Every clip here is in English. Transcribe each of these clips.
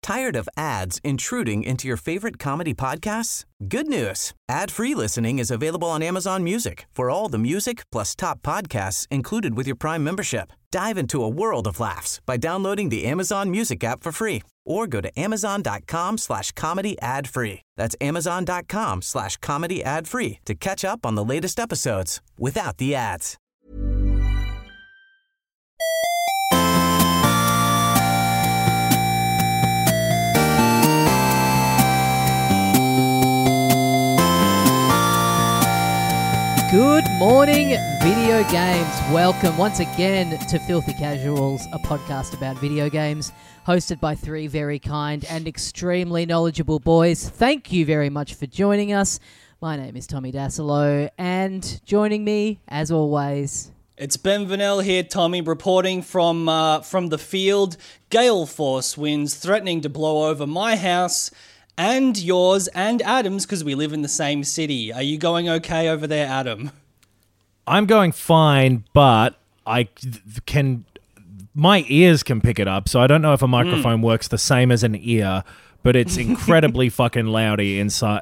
Tired of ads intruding into your favorite comedy podcasts? Good news. Ad-free listening is available on Amazon Music for all the music plus top podcasts included with your Prime membership. Dive into a world of laughs by downloading the Amazon Music app for free or go to amazon.com/comedy ad-free. That's amazon.com/comedy ad-free to catch up on the latest episodes without the ads. Good morning, video games. Welcome once again to Filthy Casuals, a podcast about video games, hosted by three very kind and extremely knowledgeable boys. Thank you very much for joining us. My name is Tommy Dasilo, and joining me, as always... It's Ben Vanel here, Tommy, reporting from the field. Gale force winds threatening to blow over my house and yours and Adam's because we live in the same city. Are you going okay over there, Adam? I'm going fine, but my ears can pick it up, so I don't know if a microphone works the same as an ear, but it's incredibly fucking loud inside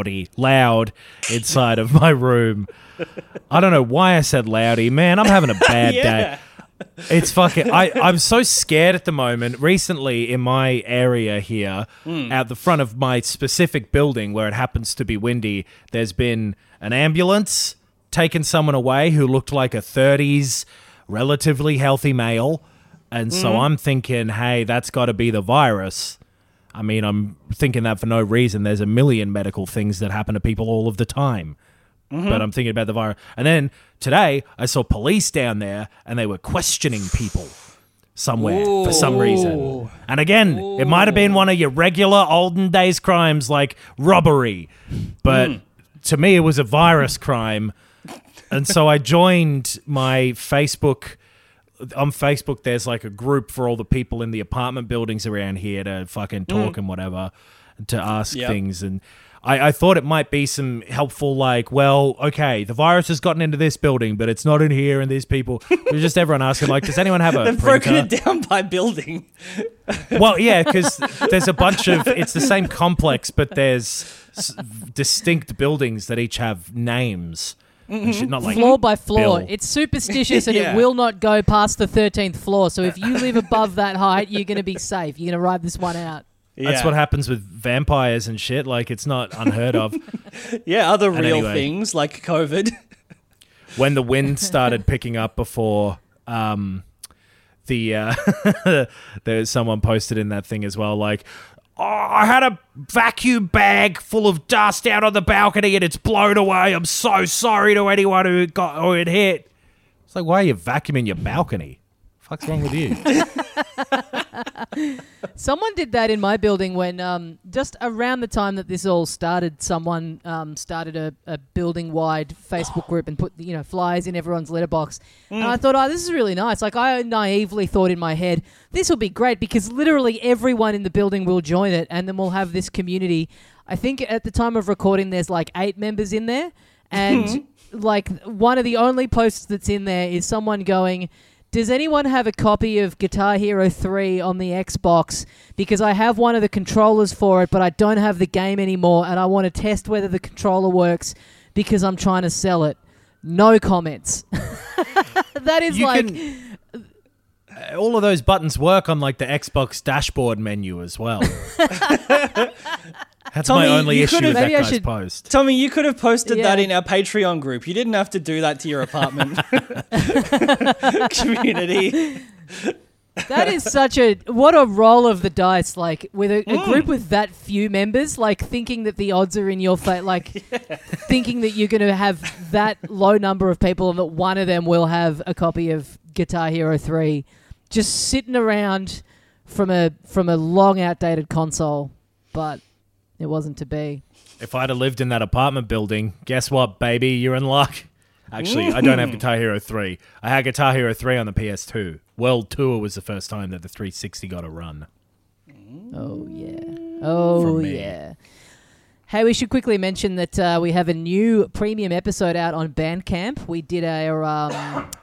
of my room. I don't know why I said loudy. Man, I'm having a bad day. It's fucking... I'm so scared at the moment. Recently, in my area here, out the front of my specific building where it happens to be windy, there's been an ambulance taking someone away who looked like a 30s, relatively healthy male. And so I'm thinking, hey, that's got to be the virus. I mean, I'm thinking that for no reason. There's a million medical things that happen to people all of the time. But I'm thinking about the virus. And then today, I saw police down there, and they were questioning people somewhere for some reason. And again, it might have been one of your regular olden days crimes like robbery. But to me, it was a virus crime. And so I joined my Facebook. On Facebook, there's like a group for all the people in the apartment buildings around here to fucking talk and whatever, to ask things. And I thought it might be some helpful, like, well, okay, the virus has gotten into this building, but it's not in here, and these people... It was just everyone asking, like, does anyone have a They've printer? broken it down by building. Well, yeah, because there's a bunch of... It's the same complex, but there's distinct buildings that each have names. And shit, not like floor by floor. Bill. It's superstitious and it will not go past the 13th floor. So if you live above that height, you're going to be safe. You're going to ride this one out. That's what happens with vampires and shit. Like, it's not unheard of. Other real things like COVID. When the wind started picking up before there's someone posted in that thing as well, like, oh, I had a vacuum bag full of dust out on the balcony and it's blown away. I'm so sorry to anyone who it hit. It's like, why are you vacuuming your balcony? What's wrong with you? Someone did that in my building when just around the time that this all started, someone started a building-wide Facebook group and put flyers in everyone's letterbox. And I thought, this is really nice. Like, I naively thought in my head, this will be great because literally everyone in the building will join it, and then we'll have this community. I think at the time of recording, there's like 8 members in there, and like one of the only posts that's in there is someone going, does anyone have a copy of Guitar Hero 3 on the Xbox? Because I have one of the controllers for it, but I don't have the game anymore, and I want to test whether the controller works because I'm trying to sell it. No comments. That is all of those buttons work on like the Xbox dashboard menu as well. That's Tommy, my only issue with that guy's post. Tommy, you could have posted that in our Patreon group. You didn't have to do that to your apartment community. That is what a roll of the dice, like, with a group with that few members, like, thinking that the odds are in your favor, like, thinking that you're going to have that low number of people and that one of them will have a copy of Guitar Hero 3 just sitting around from a long outdated console, but it wasn't to be. If I'd have lived in that apartment building, guess what, baby? You're in luck. Actually, I don't have Guitar Hero 3. I had Guitar Hero 3 on the PS2. World Tour was the first time that the 360 got a run. Oh, yeah. Oh, yeah. Hey, we should quickly mention that we have a new premium episode out on Bandcamp. We did our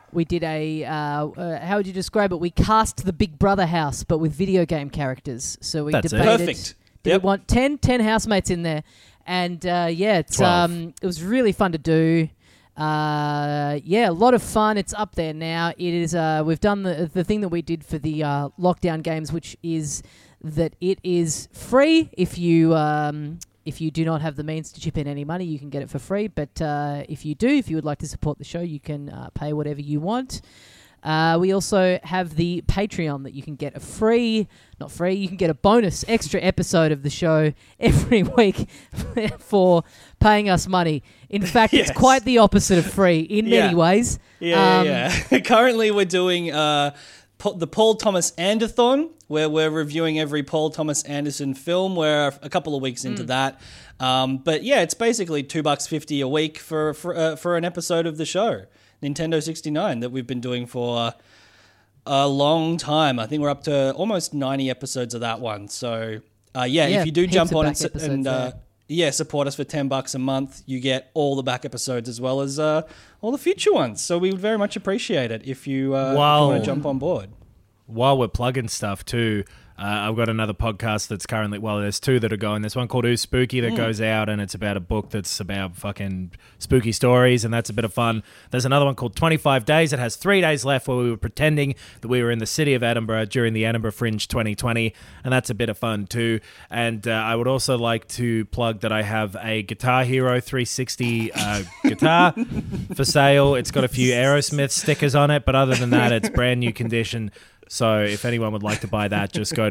we did a how would you describe it? We cast the Big Brother house, but with video game characters. So we That's it. debated. Perfect. Did Yep. we want 10 housemates in there, and it's 12. it was really fun to do. A lot of fun. It's up there now. It is. We've done the thing that we did for the lockdown games, which is that it is free if you do not have the means to chip in any money, you can get it for free. But if you do, if you would like to support the show, you can pay whatever you want. We also have the Patreon that you can get you can get a bonus extra episode of the show every week for paying us money. In fact, Yes. it's quite the opposite of free in many ways. Yeah. Currently, we're doing the Paul Thomas Anderthon, where we're reviewing every Paul Thomas Anderson film. We're a couple of weeks into that. But yeah, it's basically $2.50 a week for an episode of the show. Nintendo 69 that we've been doing for a long time. I think we're up to almost 90 episodes of that one. So if you do heaps jump of on back episodes there. support us for $10 a month, you get all the back episodes as well as all the future ones. So we would very much appreciate it if you want to jump on board. While we're plugging stuff too, I've got another podcast that's currently, there's two that are going. There's one called Ooh Spooky that goes out, and it's about a book that's about fucking spooky stories, and that's a bit of fun. There's another one called 25 Days. It has 3 days left where we were pretending that we were in the city of Edinburgh during the Edinburgh Fringe 2020, and that's a bit of fun too. And I would also like to plug that I have a Guitar Hero 360 guitar for sale. It's got a few Aerosmith stickers on it, but other than that, it's brand new condition. So if anyone would like to buy that, just go to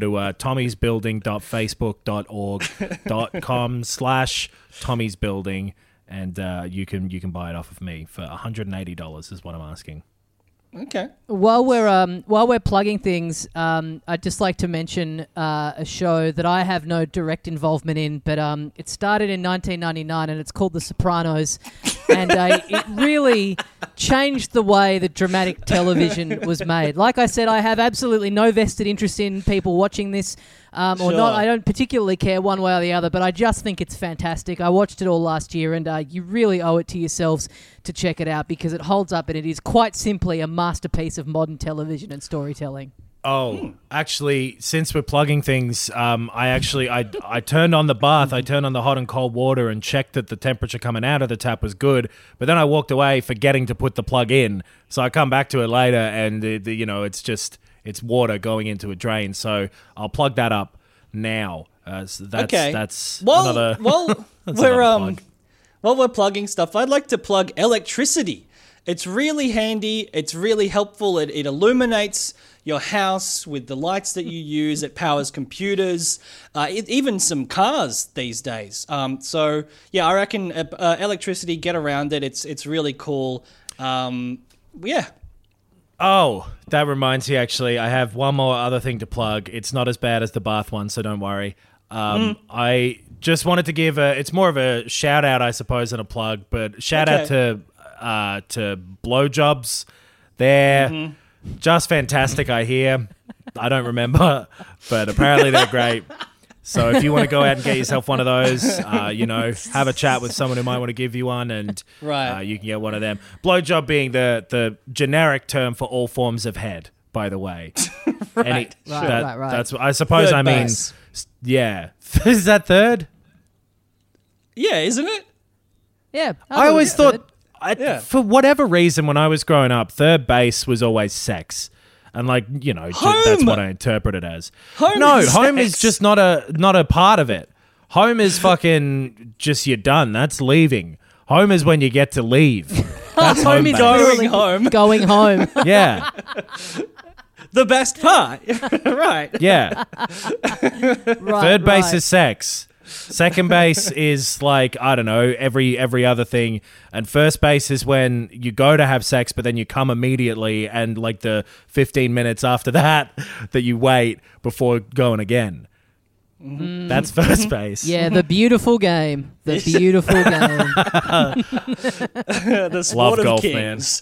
tommysbuilding.facebook.org.com/tommysbuilding, and you can buy it off of me for $180 is what I'm asking. Okay. While we're plugging things, I'd just like to mention a show that I have no direct involvement in, but it started in 1999 and it's called The Sopranos, and it really changed the way that dramatic television was made. Like I said, I have absolutely no vested interest in people watching this or not. I don't particularly care one way or the other, but I just think it's fantastic. I watched it all last year, and you really owe it to yourselves to check it out because it holds up and it is quite simply a masterpiece of modern television and storytelling. Oh, actually, since we're plugging things, I turned on the bath, I turned on the hot and cold water and checked that the temperature coming out of the tap was good, but then I walked away forgetting to put the plug in. So I come back to it later and, it's water going into a drain. So I'll plug that up now. That's another plug. While we're plugging stuff, I'd like to plug electricity. It's really handy. It's really helpful. It illuminates your house with the lights that you use. It powers computers, even some cars these days. I reckon electricity, get around it. It's really cool. Oh, that reminds me, actually, I have one more other thing to plug. It's not as bad as the bath one, so don't worry. I just wanted to give it's more of a shout out, I suppose, than a plug, but shout out to Blowjobs. They're just fantastic, I hear. I don't remember, but apparently they're great. So if you want to go out and get yourself one of those, have a chat with someone who might want to give you one, and you can get one of them. Blowjob being the generic term for all forms of head, by the way. Right. That's I suppose. Third I mean, base. yeah. Is that third? Yeah, isn't it? Yeah. I always thought, Yeah. for whatever reason, when I was growing up, third base was always sex. And that's what I interpret it as. Home is just not a part of it. Home is fucking just you're done. That's leaving. Home is when you get to leave. That's home is base. Going home. Going home. Yeah. The best part. Right. Yeah. Right, Third base right. is sex. Second base is like, I don't know, every other thing. And first base is when you go to have sex, but then you come immediately, and like the 15 minutes after that you wait before going again. That's first base. Yeah, the beautiful game. The beautiful game. The sport Love of golf, kings.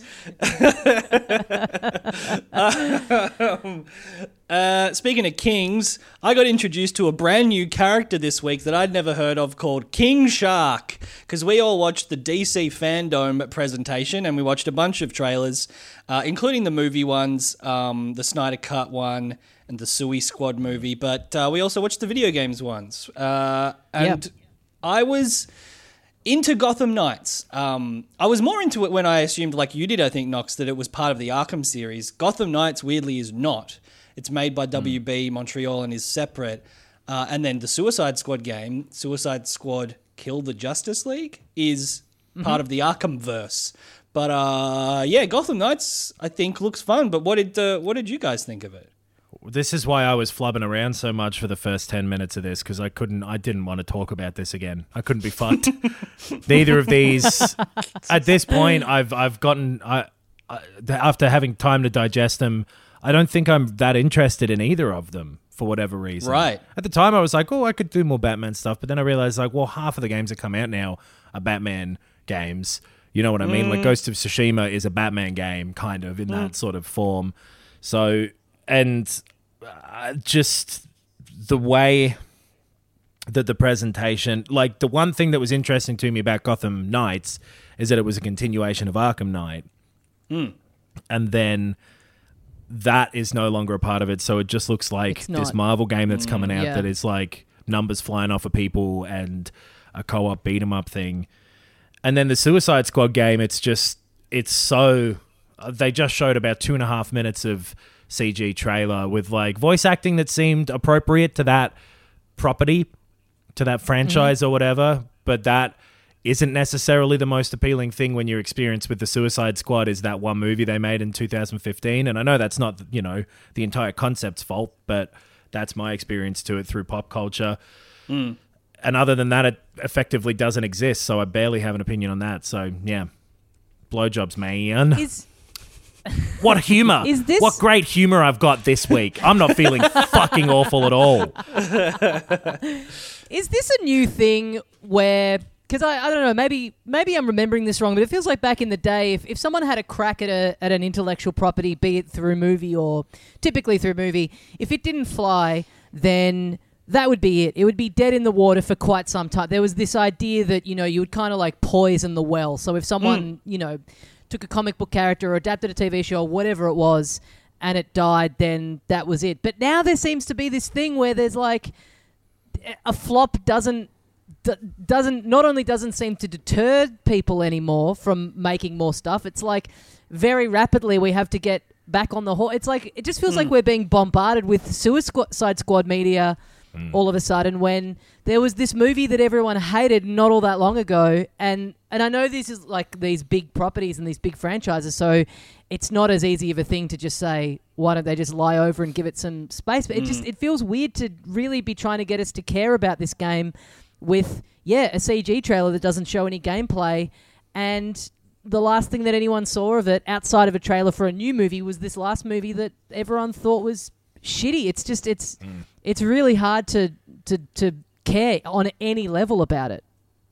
Speaking of kings, I got introduced to a brand new character this week that I'd never heard of called King Shark, because we all watched the DC Fandom presentation and we watched a bunch of trailers, including the movie ones, the Snyder Cut one and the Suicide Squad movie, but we also watched the video games ones. And I was into Gotham Knights. I was more into it when I assumed, like you did, I think, Knox, that it was part of the Arkham series. Gotham Knights, weirdly, is not. It's made by WB Montreal and is separate. And then the Suicide Squad game, Suicide Squad Kill the Justice League, is part of the Arkham verse. But Gotham Knights, I think, looks fun. But what did you guys think of it? This is why I was flubbing around so much for the first 10 minutes of this, because I didn't want to talk about this again. I couldn't be fucked. Neither of these. At this point, I've gotten, after having time to digest them, I don't think I'm that interested in either of them for whatever reason. Right. At the time, I was like, I could do more Batman stuff, but then I realized, half of the games that come out now are Batman games. You know what I mean? Like Ghost of Tsushima is a Batman game, kind of, in that sort of form. So, and just the way that the presentation, like the one thing that was interesting to me about Gotham Knights is that it was a continuation of Arkham Knight. And then that is no longer a part of it. So it just looks like this Marvel game that's coming out that is like numbers flying off of people and a co-op beat 'em up thing. And then the Suicide Squad game, they just showed about 2.5 minutes of CG trailer with like voice acting that seemed appropriate to that property, to that franchise or whatever, but that isn't necessarily the most appealing thing when your experience with the Suicide Squad is that one movie they made in 2015. And I know that's not, the entire concept's fault, but that's my experience to it through pop culture. And other than that, it effectively doesn't exist, so I barely have an opinion on that. So, yeah. Blowjobs, man. What humor. What great humor I've got this week. I'm not feeling fucking awful at all. Is this a new thing where... Because I don't know, maybe I'm remembering this wrong, but it feels like back in the day, if someone had a crack at an intellectual property, be it through movie or typically through movie, if it didn't fly, then that would be it. It would be dead in the water for quite some time. There was this idea that, you would kind of like poison the well. So if someone, took a comic book character or adapted a TV show or whatever it was and it died, then that was it. But now there seems to be this thing where there's like a flop not only doesn't seem to deter people anymore from making more stuff, it's like very rapidly we have to get back on the horse. It's like it just feels like we're being bombarded with Suicide Squad media all of a sudden when there was this movie that everyone hated not all that long ago, and I know this is like these big properties and these big franchises, so it's not as easy of a thing to just say, why don't they just lie over and give it some space? But it feels weird to really be trying to get us to care about this game with, a CG trailer that doesn't show any gameplay, and the last thing that anyone saw of it outside of a trailer for a new movie was this last movie that everyone thought was shitty. It's just, it's really hard to care on any level about it.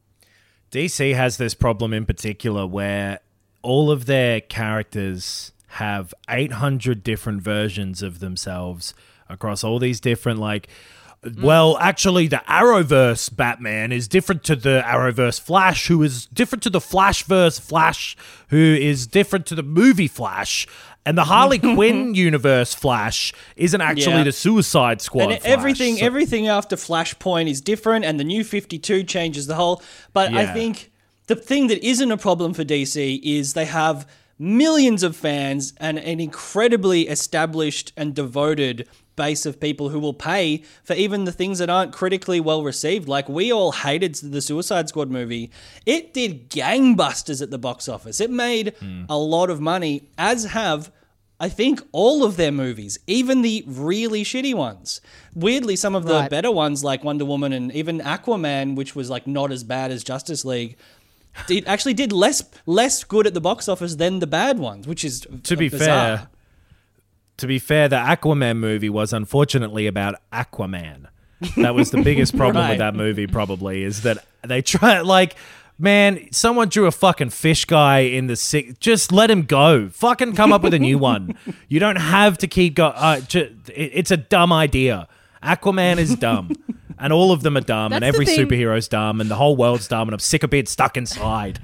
DC has this problem in particular where all of their characters have 800 different versions of themselves across all these different, well, actually, the Arrowverse Batman is different to the Arrowverse Flash, who is different to the Flashverse Flash, who is different to the movie Flash. And the Harley Quinn universe Flash isn't actually the Suicide Squad and Flash. Everything after Flashpoint is different, and the new 52 changes the whole. But I think the thing that isn't a problem for DC is they have millions of fans and an incredibly established and devoted base of people who will pay for even the things that aren't critically well received. Like, we all hated the Suicide Squad movie. It did gangbusters at the box office. It made a lot of money, as have, I think, all of their movies, even the really shitty ones. Weirdly, some of the better ones like Wonder Woman and even Aquaman, which was like not as bad as Justice League, it actually did less good at the box office than the bad ones, which is To be fair, the Aquaman movie was unfortunately about Aquaman. That was the biggest problem Right. with that movie, probably, is that they try, like, man, someone drew a fucking fish guy in the sick. Just let him go. Fucking come up with a new one. You don't have to keep going. It's a dumb idea. Aquaman is dumb. And all of them are dumb. That's and every the thing. superhero's dumb. And the whole world's dumb. And I'm sick of being stuck inside.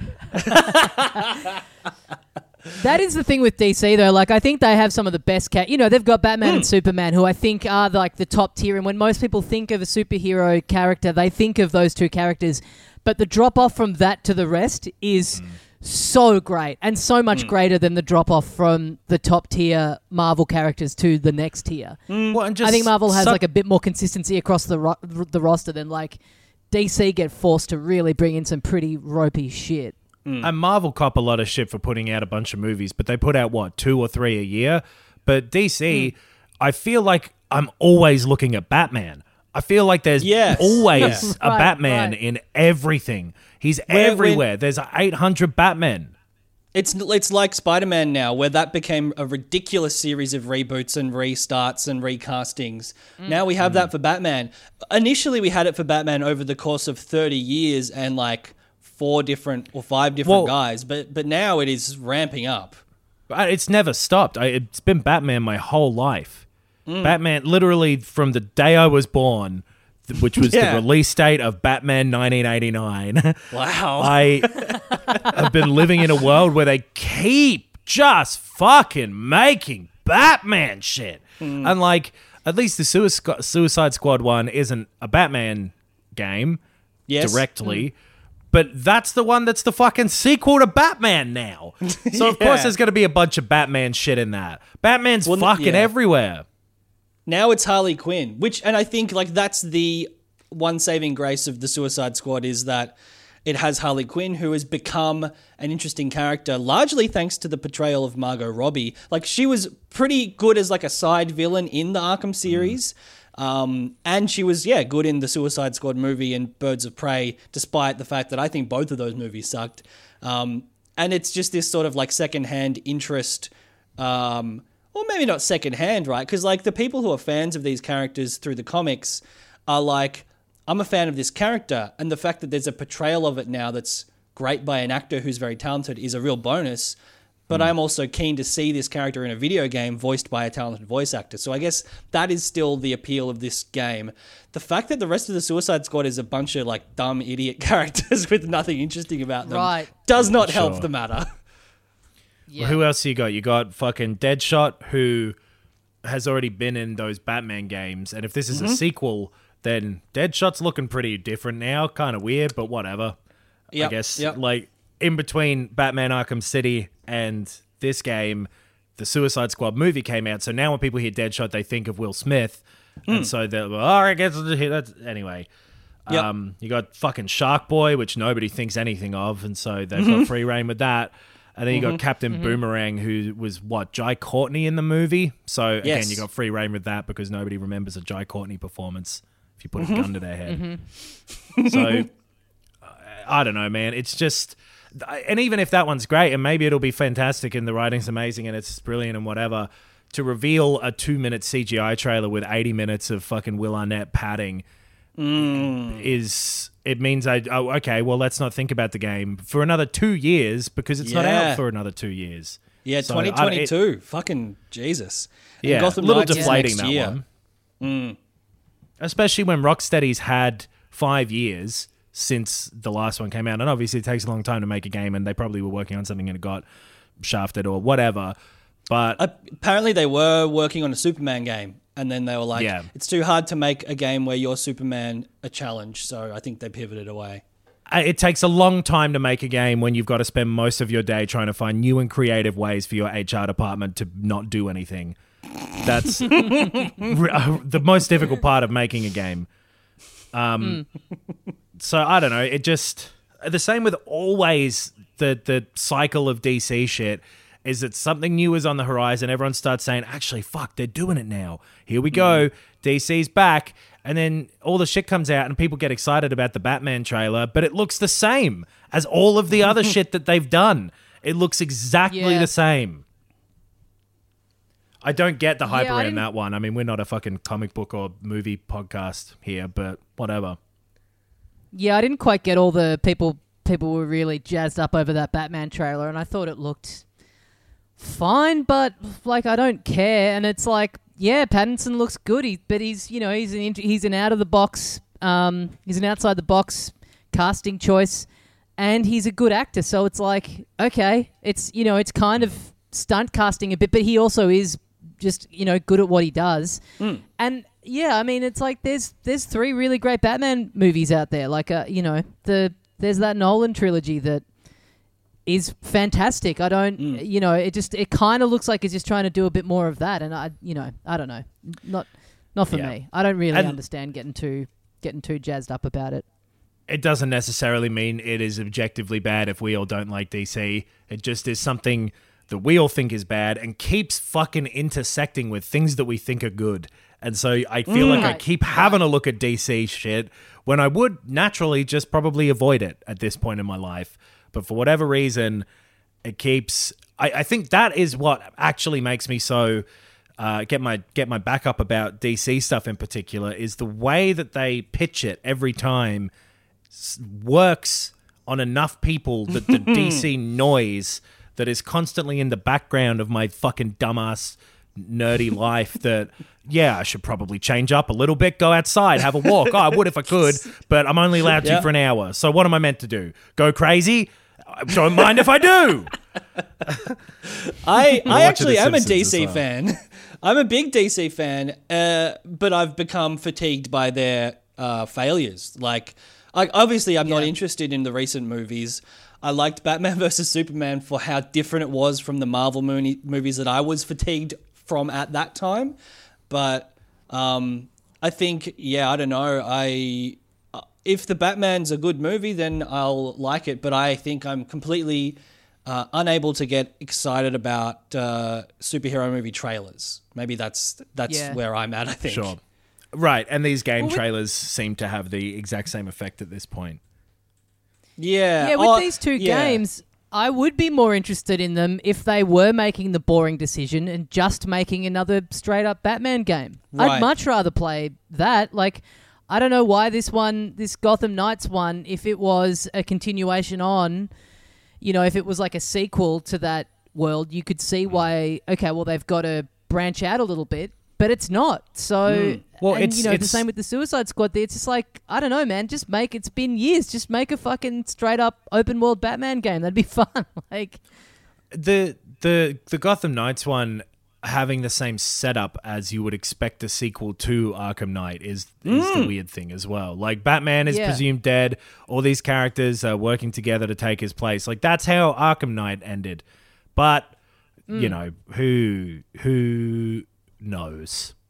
That is the thing with DC, though. Like, I think they have some of the best they've got Batman and Superman, who I think are like the top tier. And when most people think of a superhero character, they think of those two characters. But the drop off from that to the rest is so great, and so much greater than the drop off from the top tier Marvel characters to the next tier. Well, and just I think Marvel has like a bit more consistency across the roster than like DC get forced to really bring in some pretty ropey shit. And Marvel cop a lot of shit for putting out a bunch of movies, but they put out, 2 or 3 a year? But DC, I feel like I'm always looking at Batman. I feel like there's always a Batman in everything. He's everywhere. There's 800 Batmen. It's like Spider-Man now, where that became a ridiculous series of reboots and restarts and recastings. Now we have that for Batman. Initially, we had it for Batman over the course of 30 years and like 4 different or 5 different guys, but now it is ramping up. It's never stopped. It's been Batman my whole life. Batman, literally from the day I was born, which was the release date of Batman 1989. Wow. I have been living in a world where they keep just fucking making Batman shit. And like, at least the Suicide Squad one isn't a Batman game directly. But that's the one that's the fucking sequel to Batman now. So, of course, there's going to be a bunch of Batman shit in that. Batman's fucking everywhere. Now it's Harley Quinn, and I think like that's the one saving grace of the Suicide Squad is that it has Harley Quinn, who has become an interesting character, largely thanks to the portrayal of Margot Robbie. Like, she was pretty good as like a side villain in the Arkham series. And she was, good in the Suicide Squad movie and Birds of Prey, despite the fact that I think both of those movies sucked. And it's just this sort of like secondhand interest, or maybe not secondhand, right? Because like the people who are fans of these characters through the comics are like, I'm a fan of this character. And the fact that there's a portrayal of it now that's great by an actor who's very talented is a real bonus. But I'm also keen to see this character in a video game voiced by a talented voice actor. So I guess that is still the appeal of this game. The fact that the rest of the Suicide Squad is a bunch of like dumb idiot characters with nothing interesting about them does not help the matter. Yeah. Who else you got? You got fucking Deadshot, who has already been in those Batman games. And if this is a sequel, then Deadshot's looking pretty different now. Kind of weird, but whatever. I guess like in between Batman Arkham City and this game, the Suicide Squad movie came out. So now when people hear Deadshot, they think of Will Smith. And so they're like, I guess that's... Anyway. You got fucking Shark Boy, which nobody thinks anything of. And so they've got free reign with that. And then you got Captain Boomerang, who was, Jai Courtney in the movie? So, again, you got free reign with that because nobody remembers a Jai Courtney performance if you put a gun to their head. So, I don't know, man. It's just... And even if that one's great, and maybe it'll be fantastic and the writing's amazing and it's brilliant and whatever, to reveal a 2-minute CGI trailer with 80 minutes of fucking Will Arnett padding it means okay, well, let's not think about the game for another 2 years because it's not out for another 2 years. Yeah, so 2022. Fucking Jesus. Yeah, and Gotham a little Knights deflating next that year. one. Especially when Rocksteady's had 5 years since the last one came out. And obviously it takes a long time to make a game and they probably were working on something and it got shafted or whatever. But apparently they were working on a Superman game and then they were like, it's too hard to make a game where you're Superman a challenge. So I think they pivoted away. It takes a long time to make a game when you've got to spend most of your day trying to find new and creative ways for your HR department to not do anything. That's the most difficult part of making a game. So I don't know. It just the same with always the cycle of DC shit is that something new is on the horizon. Everyone starts saying, actually, fuck, they're doing it now. Here we go. DC's back. And then all the shit comes out and people get excited about the Batman trailer, but it looks the same as all of the other shit that they've done. It looks exactly the same. I don't get the hype Yeah, I around didn't- that one. I mean, we're not a fucking comic book or movie podcast here, but whatever. Yeah, I didn't quite get all the people were really jazzed up over that Batman trailer, and I thought it looked fine, but like I don't care. And it's like, yeah, Pattinson looks good, but he's an out of the box, he's an outside the box casting choice, and he's a good actor. So it's like, okay, it's it's kind of stunt casting a bit, but he also is just good at what he does. And yeah, I mean, it's like there's 3 really great Batman movies out there. Like there's that Nolan trilogy that is fantastic. I don't, it kind of looks like it's just trying to do a bit more of that, and I don't know, not for me. I don't really understand getting too jazzed up about it. It doesn't necessarily mean it is objectively bad if we all don't like DC. It just is something that we all think is bad and keeps fucking intersecting with things that we think are good. And so I feel like I keep having a look at DC shit when I would naturally just probably avoid it at this point in my life. But for whatever reason, it keeps... I think that is what actually makes me so... get my back up about DC stuff in particular, is the way that they pitch it every time works on enough people that the DC noise that is constantly in the background of my fucking dumbass nerdy life that, yeah, I should probably change up a little bit, go outside, have a walk. Oh, I would if I could, but I'm only allowed to for an hour. So what am I meant to do? Go crazy? I don't mind if I do. I actually am a DC fan. I'm a big DC fan, but I've become fatigued by their failures. Like obviously, I'm not interested in the recent movies. I liked Batman vs. Superman for how different it was from the Marvel movies that I was fatigued from at that time. But I think, I don't know. If the Batman's a good movie, then I'll like it. But I think I'm completely unable to get excited about superhero movie trailers. Maybe that's where I'm at, I think. Sure. Right, and these game trailers seem to have the exact same effect at this point. Yeah, with these two games, I would be more interested in them if they were making the boring decision and just making another straight-up Batman game. Right. I'd much rather play that. Like, I don't know why this Gotham Knights one, if it was a continuation on, if it was like a sequel to that world, you could see why, okay, well, they've got to branch out a little bit. But it's not. So, well, it's the same with the Suicide Squad. It's just like, I don't know, man. It's been years. Just make a fucking straight up open world Batman game. That'd be fun. Like the Gotham Knights one having the same setup as you would expect a sequel to Arkham Knight is the weird thing as well. Like Batman is presumed dead. All these characters are working together to take his place. Like that's how Arkham Knight ended. But who knows?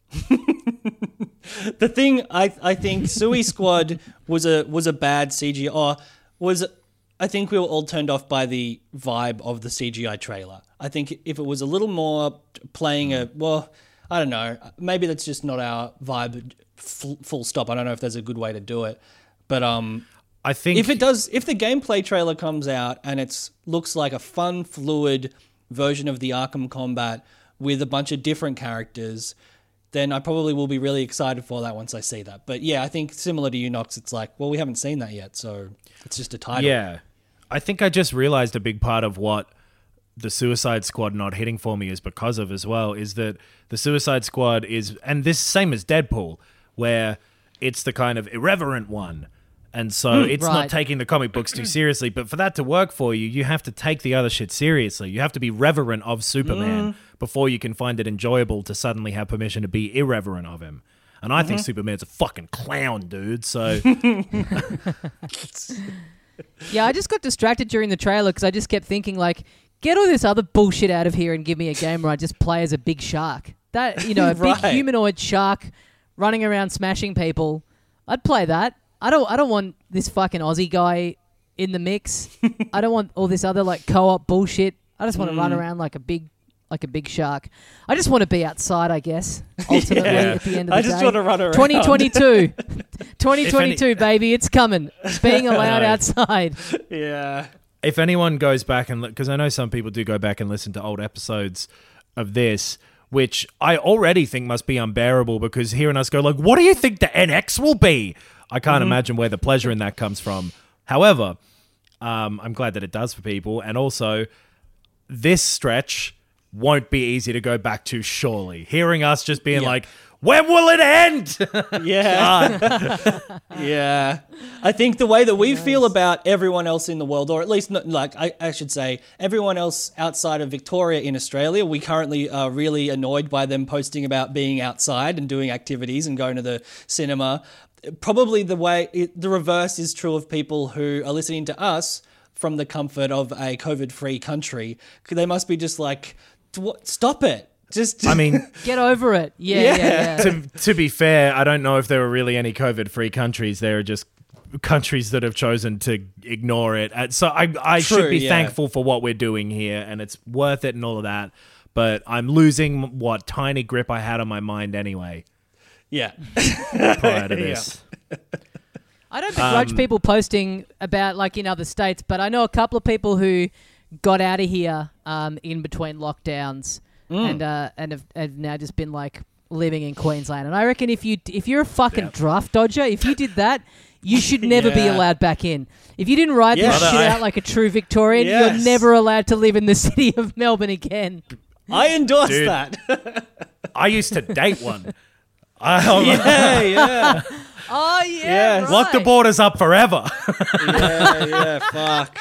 The thing I think Suicide Squad was a bad CGI, or I think we were all turned off by the vibe of the CGI trailer. I think if it was a little more playing I don't know, maybe that's just not our vibe. Full stop. I don't know if there's a good way to do it, but I think if the gameplay trailer comes out and it looks like a fun, fluid version of the Arkham combat with a bunch of different characters, then I probably will be really excited for that once I see that. But yeah, I think similar to you, Nox, it's like, well, we haven't seen that yet, so it's just a title. Yeah. I think I just realized a big part of what the Suicide Squad not hitting for me is because of as well, is that the Suicide Squad is, and this same as Deadpool, where it's the kind of irreverent one. And so it's not taking the comic books too seriously. But for that to work for you, you have to take the other shit seriously. You have to be reverent of Superman before you can find it enjoyable to suddenly have permission to be irreverent of him. And I think Superman's a fucking clown, dude. So yeah, I just got distracted during the trailer because I just kept thinking, like, get all this other bullshit out of here and give me a game where I just play as a big shark. That, a big humanoid shark running around smashing people. I'd play that. I don't want this fucking Aussie guy in the mix. I don't want all this other like co-op bullshit. I just want to run around like a big shark. I just want to be outside, I guess. Ultimately, at the end of the day, I just want to run around. 2022, baby, it's coming. It's being allowed outside. Yeah. If anyone goes back and because I know some people do go back and listen to old episodes of this, which I already think must be unbearable because hearing us go like, what do you think the NX will be? I can't imagine where the pleasure in that comes from. However, I'm glad that it does for people. And also, this stretch won't be easy to go back to, surely. Hearing us just being like, when will it end? Yeah. Yeah. I think the way that we feel about everyone else in the world, or at least I should say everyone else outside of Victoria in Australia, we currently are really annoyed by them posting about being outside and doing activities and going to the cinema. Probably the reverse is true of people who are listening to us from the comfort of a COVID-free country. They must be just like, stop it. I mean, get over it. Yeah. To be fair, I don't know if there are really any COVID-free countries. There are just countries that have chosen to ignore it. So I should be thankful for what we're doing here, and it's worth it and all of that. But I'm losing what tiny grip I had on my mind anyway. Yeah. Prior to this. I don't begrudge people posting about like in other states, but I know a couple of people who got out of here in between lockdowns. And have now just been like living in Queensland. And I reckon if you're a fucking draft dodger, if you did that, you should never be allowed back in. If you didn't ride this shit out like a true Victorian, you're never allowed to live in the city of Melbourne again. I endorse that. I used to date one. Yeah. Oh yeah. Right. Lock the borders up forever. Yeah, fuck.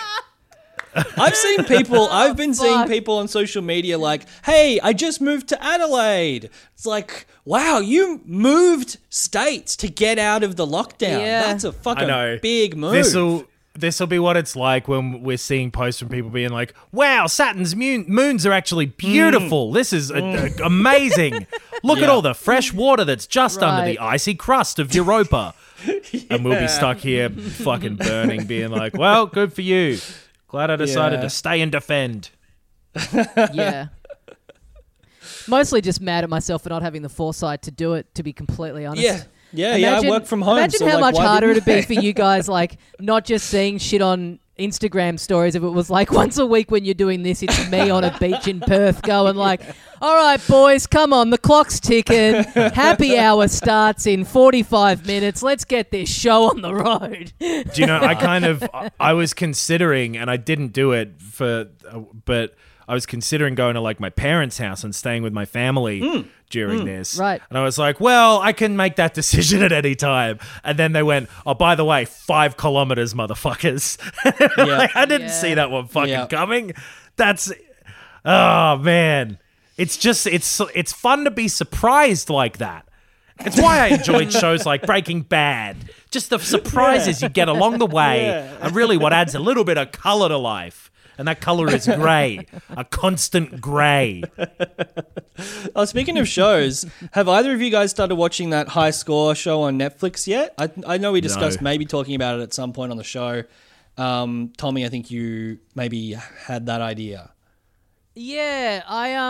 I've been seeing people on social media like, hey, I just moved to Adelaide. It's like, wow, you moved states to get out of the lockdown. Yeah. That's a fucking big move. This will be what it's like when we're seeing posts from people being like, wow, Saturn's moons are actually beautiful. This is amazing. Look at all the fresh water that's just under the icy crust of Europa. And we'll be stuck here fucking burning, being like, well, good for you. Glad I decided to stay and defend. Yeah. Mostly just mad at myself for not having the foresight to do it, to be completely honest. Yeah, I work from home. Imagine how much harder it'd be for you guys, like, not just seeing shit on Instagram stories if it was like once a week when you're doing this, it's me on a beach in Perth going like, all right, boys, come on, the clock's ticking. Happy hour starts in 45 minutes. Let's get this show on the road. Do you know, I was considering, and I didn't do it but I was considering going to like my parents' house and staying with my family during this. Right. And I was like, well, I can make that decision at any time. And then they went, oh, by the way, 5 kilometers, motherfuckers. Like, I didn't see that one fucking coming. That's, oh man. It's just, it's fun to be surprised like that. It's why I enjoyed shows like Breaking Bad. Just the surprises you get along the way are really what adds a little bit of color to life. And that color is grey, a constant grey. Oh, speaking of shows, have either of you guys started watching that High Score show on Netflix yet? I know we discussed maybe talking about it at some point on the show. Tommy, I think you maybe had that idea. Yeah,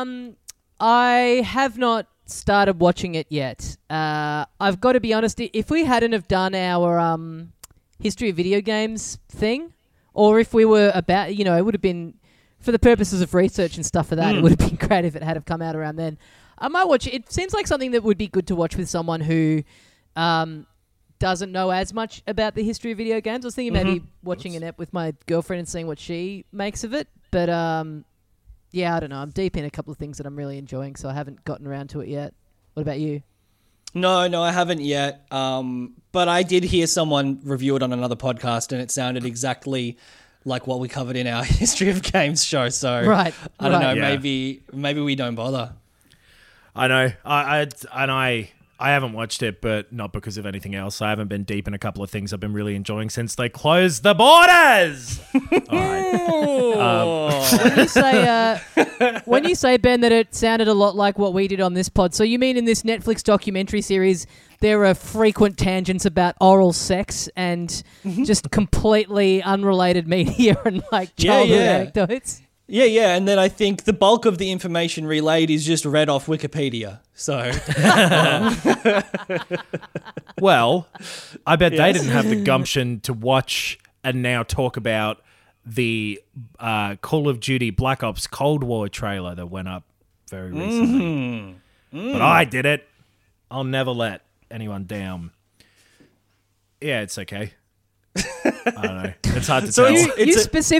I have not started watching it yet. I've got to be honest, if we hadn't have done our history of video games thing, or if we were about, it would have been, for the purposes of research and stuff for that, it would have been great if it had have come out around then. I might watch it. It seems like something that would be good to watch with someone who doesn't know as much about the history of video games. I was thinking maybe watching an ep with my girlfriend and seeing what she makes of it. But, yeah, I don't know. I'm deep in a couple of things that I'm really enjoying, so I haven't gotten around to it yet. What about you? No, I haven't yet. But I did hear someone review it on another podcast, and it sounded exactly like what we covered in our History of Games show. So I don't know. Yeah. Maybe we don't bother. I know. I haven't watched it, but not because of anything else. I haven't been deep in a couple of things I've been really enjoying since they closed the borders. All right. When you say, Ben, that it sounded a lot like what we did on this pod, so you mean in this Netflix documentary series there are frequent tangents about oral sex and just completely unrelated media and like childhood anecdotes? Yeah, and then I think the bulk of the information relayed is just read off Wikipedia. So, well, I bet they didn't have the gumption to watch and now talk about the Call of Duty Black Ops Cold War trailer that went up very recently. But I did it. I'll never let anyone down. Yeah, it's okay. I don't know. It's hard to tell. You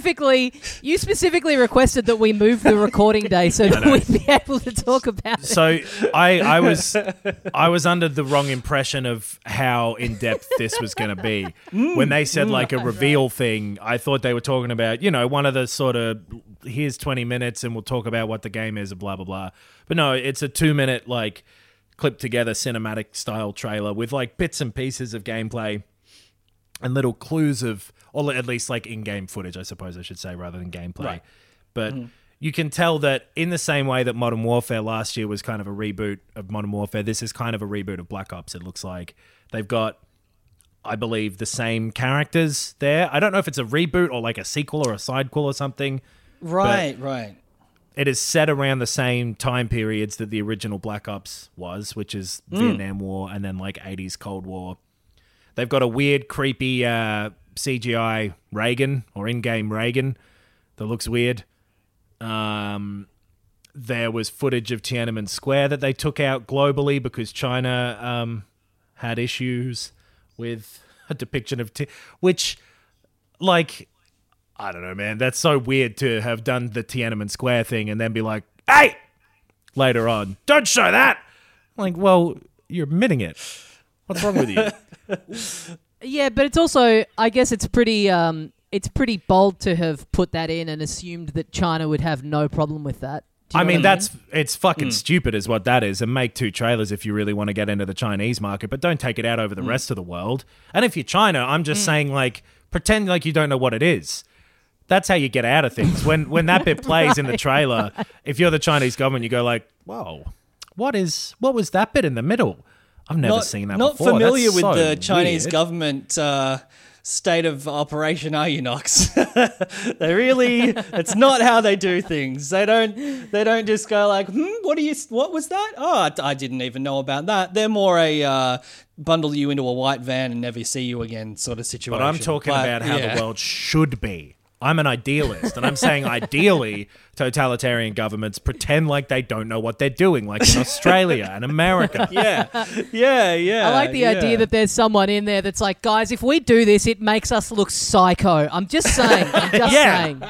specifically requested that we move the recording day so that we'd be able to talk about it. So I was under the wrong impression of how in depth this was going to be. When they said like a reveal thing, I thought they were talking about, one of the sort of here's 20 minutes and we'll talk about what the game is and blah blah blah. But no, it's a 2-minute like clipped together cinematic style trailer with like bits and pieces of gameplay and little clues of, or at least like in-game footage, I suppose I should say, rather than gameplay. Right. But you can tell that in the same way that Modern Warfare last year was kind of a reboot of Modern Warfare, this is kind of a reboot of Black Ops, it looks like. They've got, I believe, the same characters there. I don't know if it's a reboot or like a sequel or a sidequel or something. Right. It is set around the same time periods that the original Black Ops was, which is Vietnam War and then like 80s Cold War. They've got a weird, creepy CGI Reagan or in-game Reagan that looks weird. There was footage of Tiananmen Square that they took out globally because China had issues with a depiction of... which, like, I don't know, man. That's so weird to have done the Tiananmen Square thing and then be like, hey! Later on, don't show that! Like, well, you're admitting it. What's wrong with you? Yeah, but it's also, I guess it's pretty bold to have put that in and assumed that China would have no problem with that. I mean, it's fucking stupid is what that is. And make 2 trailers if you really want to get into the Chinese market, but don't take it out over the rest of the world. And if you're China, I'm just saying, like, pretend like you don't know what it is. That's how you get out of things. When that bit plays in the trailer, if you're the Chinese government, you go like, whoa, what was that bit in the middle? I've never seen that before. Not familiar That's with so the Chinese weird. government state of operation, are you, Knox? They really, it's not how they do things. They don't just go like, what was that? Oh, I didn't even know about that. They're more a bundle you into a white van and never see you again sort of situation. But I'm talking about how the world should be. I'm an idealist, and I'm saying ideally totalitarian governments pretend like they don't know what they're doing, like in Australia and America. Yeah. I like the idea that there's someone in there that's like, guys, if we do this, it makes us look psycho. I'm just saying. Saying.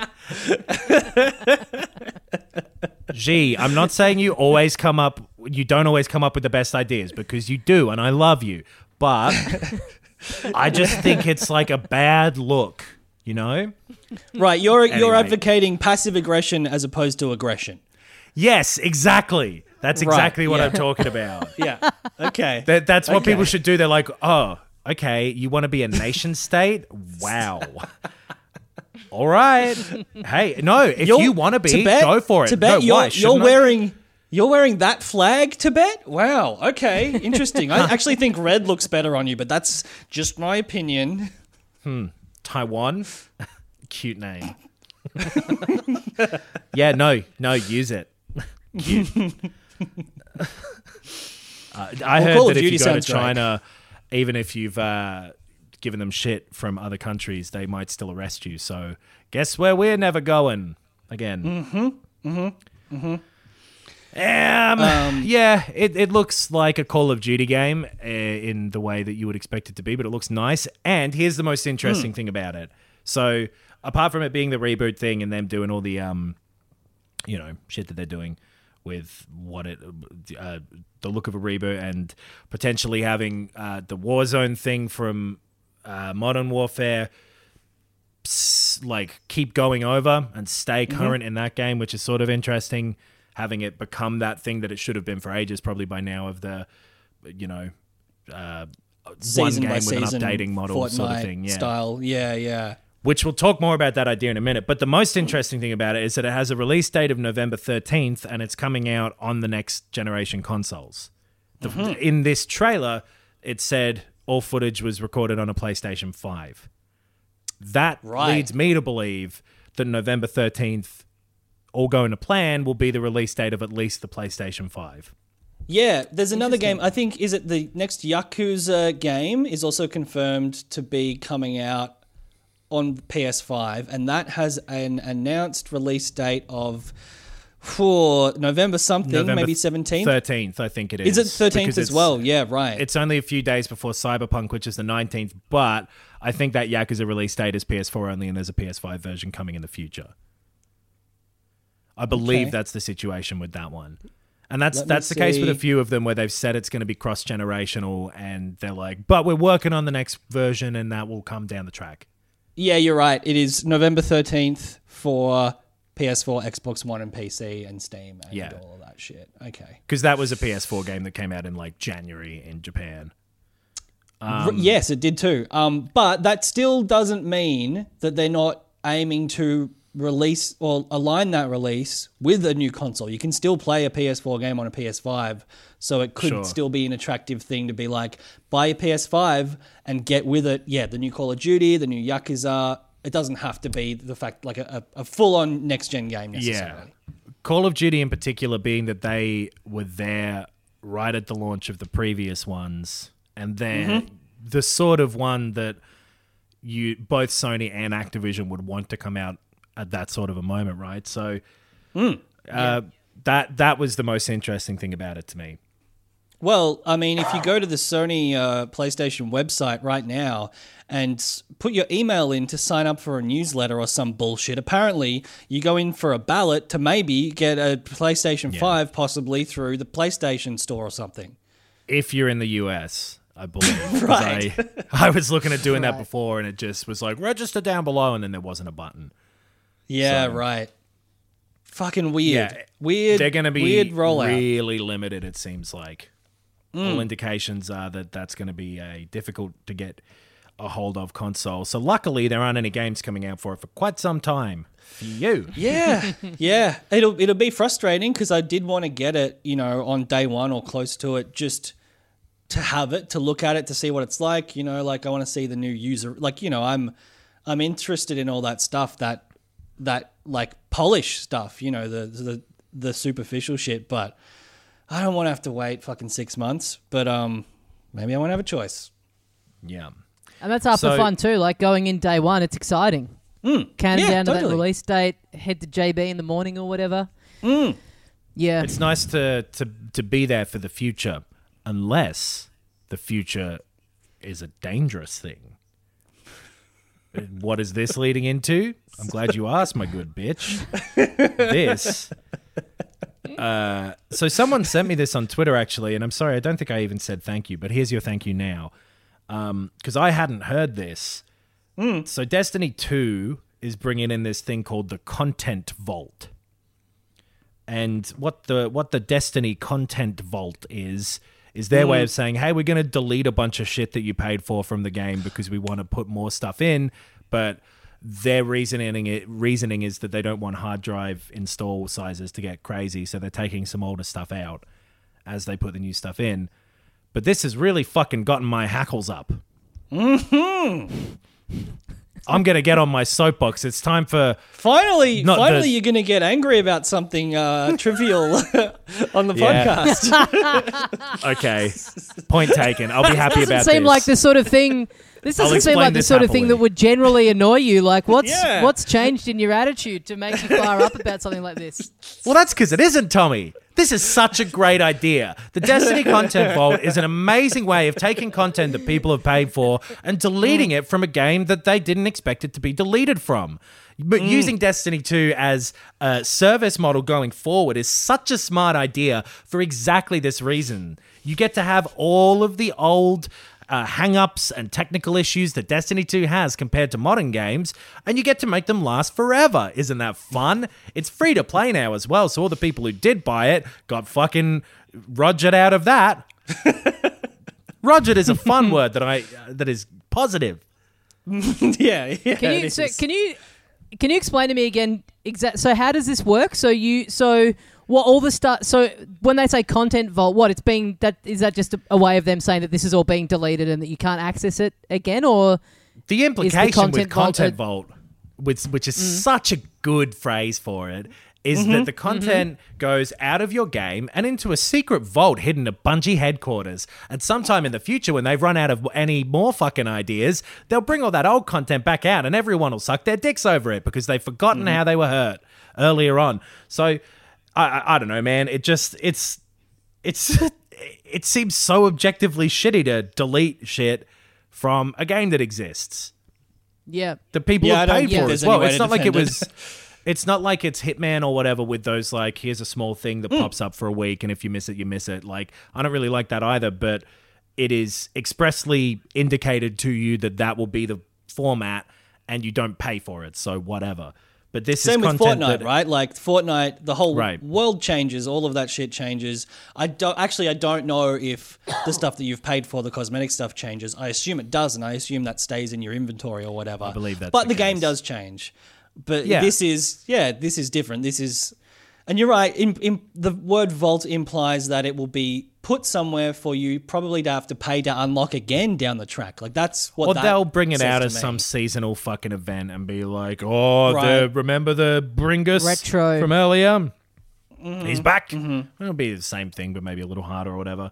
Gee, I'm not saying you don't always come up with the best ideas, because you do, and I love you. But I just think it's like a bad look. You know? Right, you're advocating passive aggression as opposed to aggression. Yes, exactly. That's exactly what I'm talking about. Yeah. Okay. That's what people should do. They're like, oh, okay, you want to be a nation state? Wow. All right. Hey, no, if you want to be, Tibet, go for it. Tibet, no, why? You're wearing that flag, Tibet? Wow. Okay. Interesting. I actually think red looks better on you, but that's just my opinion. Taiwan? Cute name. Yeah, no, use it. Cute. I heard that if you go to China, even if you've given them shit from other countries, they might still arrest you. So guess where we're never going again. Yeah, it looks like a Call of Duty game in the way that you would expect it to be, but it looks nice. And here's the most interesting thing about it. So apart from it being the reboot thing and them doing all the shit that they're doing with the look of a reboot and potentially having the Warzone thing from Modern Warfare like keep going over and stay current in that game, which is sort of interesting. Having it become that thing that it should have been for ages, probably by now, of the, one Season game by with an season, updating model Fortnite sort of thing. Yeah. Style. Yeah. Which we'll talk more about that idea in a minute. But the most interesting thing about it is that it has a release date of November 13th and it's coming out on the next generation consoles. In this trailer, it said all footage was recorded on a PlayStation 5. That leads me to believe that November 13th, all going to plan, will be the release date of at least the PlayStation 5. Yeah, there's another game. I think, is it the next Yakuza game is also confirmed to be coming out on PS5, and that has an announced release date of For November something, November maybe 17th? 13th, I think it is. Is it 13th because as well? Yeah, right. It's only a few days before Cyberpunk, which is the 19th, but I think that Yakuza release date is PS4 only and there's a PS5 version coming in the future. I believe that's the situation with that one. And that's the case with a few of them where they've said it's going to be cross-generational and they're like, but we're working on the next version and that will come down the track. Yeah, you're right. It is November 13th for PS4, Xbox One, and PC, and Steam, and all of that shit. Okay. Because that was a PS4 game that came out in like January in Japan. Yes, it did too. But that still doesn't mean that they're not aiming to release or align that release with a new console. You can still play a PS4 game on a PS5, so it could still be an attractive thing to be like, buy a PS5 and get with it, the new Call of Duty, the new Yakuza. It doesn't have to be the fact like a full-on next-gen game necessarily. Yeah. Call of Duty in particular being that they were there right at the launch of the previous ones, and then the sort of one that both Sony and Activision would want to come out at that sort of a moment, right? So that was the most interesting thing about it to me. Well, I mean, if you go to the Sony PlayStation website right now and put your email in to sign up for a newsletter or some bullshit, apparently you go in for a ballot to maybe get a PlayStation 5 possibly through the PlayStation Store or something. If you're in the US, I believe. Right. I was looking at doing that before and it just was like, register down below, and then there wasn't a button. Yeah, right. Fucking weird. Yeah, weird. They're going to be weird rollout. Really limited, it seems like. All indications are that that's going to be a difficult to get a hold of console. So luckily, there aren't any games coming out for it for quite some time. For you. Yeah, yeah. It'll be frustrating because I did want to get it, on day one or close to it, just to have it, to look at it, to see what it's like. Like I want to see the new user. Like, I'm interested in all that stuff, that like polish stuff. The superficial shit, but I don't want to have to wait fucking 6 months, but maybe I won't have a choice. Yeah. And that's half the fun too, like going in day one, it's exciting. Count down to that release date, head to JB in the morning or whatever. Yeah. It's nice to be there for the future, unless the future is a dangerous thing. What is this leading into? I'm glad you asked, my good bitch. This... so someone sent me this on Twitter, actually, and I'm sorry, I don't think I even said thank you, but here's your thank you now. Because I hadn't heard this. So Destiny 2 is bringing in this thing called the Content Vault. And what the Destiny Content Vault is their way of saying, hey, we're going to delete a bunch of shit that you paid for from the game because we want to put more stuff in, but... Their reasoning is that they don't want hard drive install sizes to get crazy, so they're taking some older stuff out as they put the new stuff in. But this has really fucking gotten my hackles up. I'm going to get on my soapbox. It's time for... Finally, you're going to get angry about something trivial on the podcast. Okay. Point taken. I'll be happy about this. Doesn't seem like the sort of thing... This doesn't seem like the sort of thing that would generally annoy you. Like, what's changed in your attitude to make you fire up about something like this? Well, that's because it isn't, Tommy. This is such a great idea. The Destiny Content Vault is an amazing way of taking content that people have paid for and deleting it from a game that they didn't expect it to be deleted from. But using Destiny 2 as a service model going forward is such a smart idea for exactly this reason. You get to have all of the old... hang-ups and technical issues that Destiny 2 has compared to modern games, and you get to make them last forever. Isn't that fun? It's free to play now as well, so all the people who did buy it got fucking Rogered out of that. Rogered is a fun word that is positive. Yeah. Can you explain to me again so how does this work? What all the stuff? So when they say Content Vault, is that just a way of them saying that this is all being deleted and that you can't access it again, or the implication with Content Vault, which is such a good phrase for it, is that the content goes out of your game and into a secret vault hidden at Bungie headquarters. And sometime in the future, when they've run out of any more fucking ideas, they'll bring all that old content back out, and everyone will suck their dicks over it because they've forgotten how they were hurt earlier on. So. I don't know, man. It seems so objectively shitty to delete shit from a game that exists. Yeah. The people have paid for it as well. It's not like it's not like it's Hitman or whatever with those, like, here's a small thing that pops up for a week, and if you miss it, you miss it. Like, I don't really like that either, but it is expressly indicated to you that will be the format, and you don't pay for it, so whatever. But this Same is with content Fortnite, right? Like Fortnite, the whole world changes, all of that shit changes. I don't know if the stuff that you've paid for, the cosmetic stuff, changes. I assume it does, and I assume that stays in your inventory or whatever. I believe that's But the case. game does change. But this is different. This is, and you're right. The word vault implies that it will be put somewhere for you, probably to have to pay to unlock again down the track. Like that's what. Or they'll bring it out as some seasonal fucking event and be like, remember the Bringus retro from earlier? He's back. It'll be the same thing, but maybe a little harder or whatever.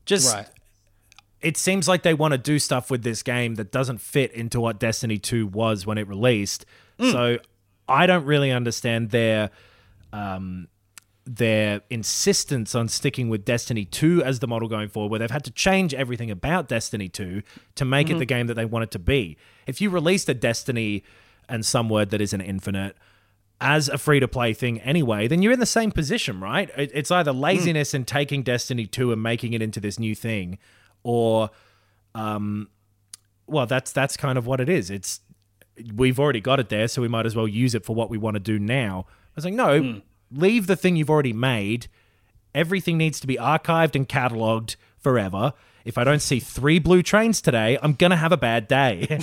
It seems like they want to do stuff with this game that doesn't fit into what Destiny 2 was when it released. So I don't really understand their insistence on sticking with Destiny 2 as the model going forward, where they've had to change everything about Destiny 2 to make it the game that they want it to be. If you released a Destiny and some word that isn't Infinite as a free-to-play thing anyway, then you're in the same position, right? It's either laziness in taking Destiny 2 and making it into this new thing, or, that's kind of what it is. We've already got it there, so we might as well use it for what we want to do now. I was like, no, leave the thing you've already made. Everything needs to be archived and cataloged forever. If I don't see 3 blue trains today, I'm going to have a bad day.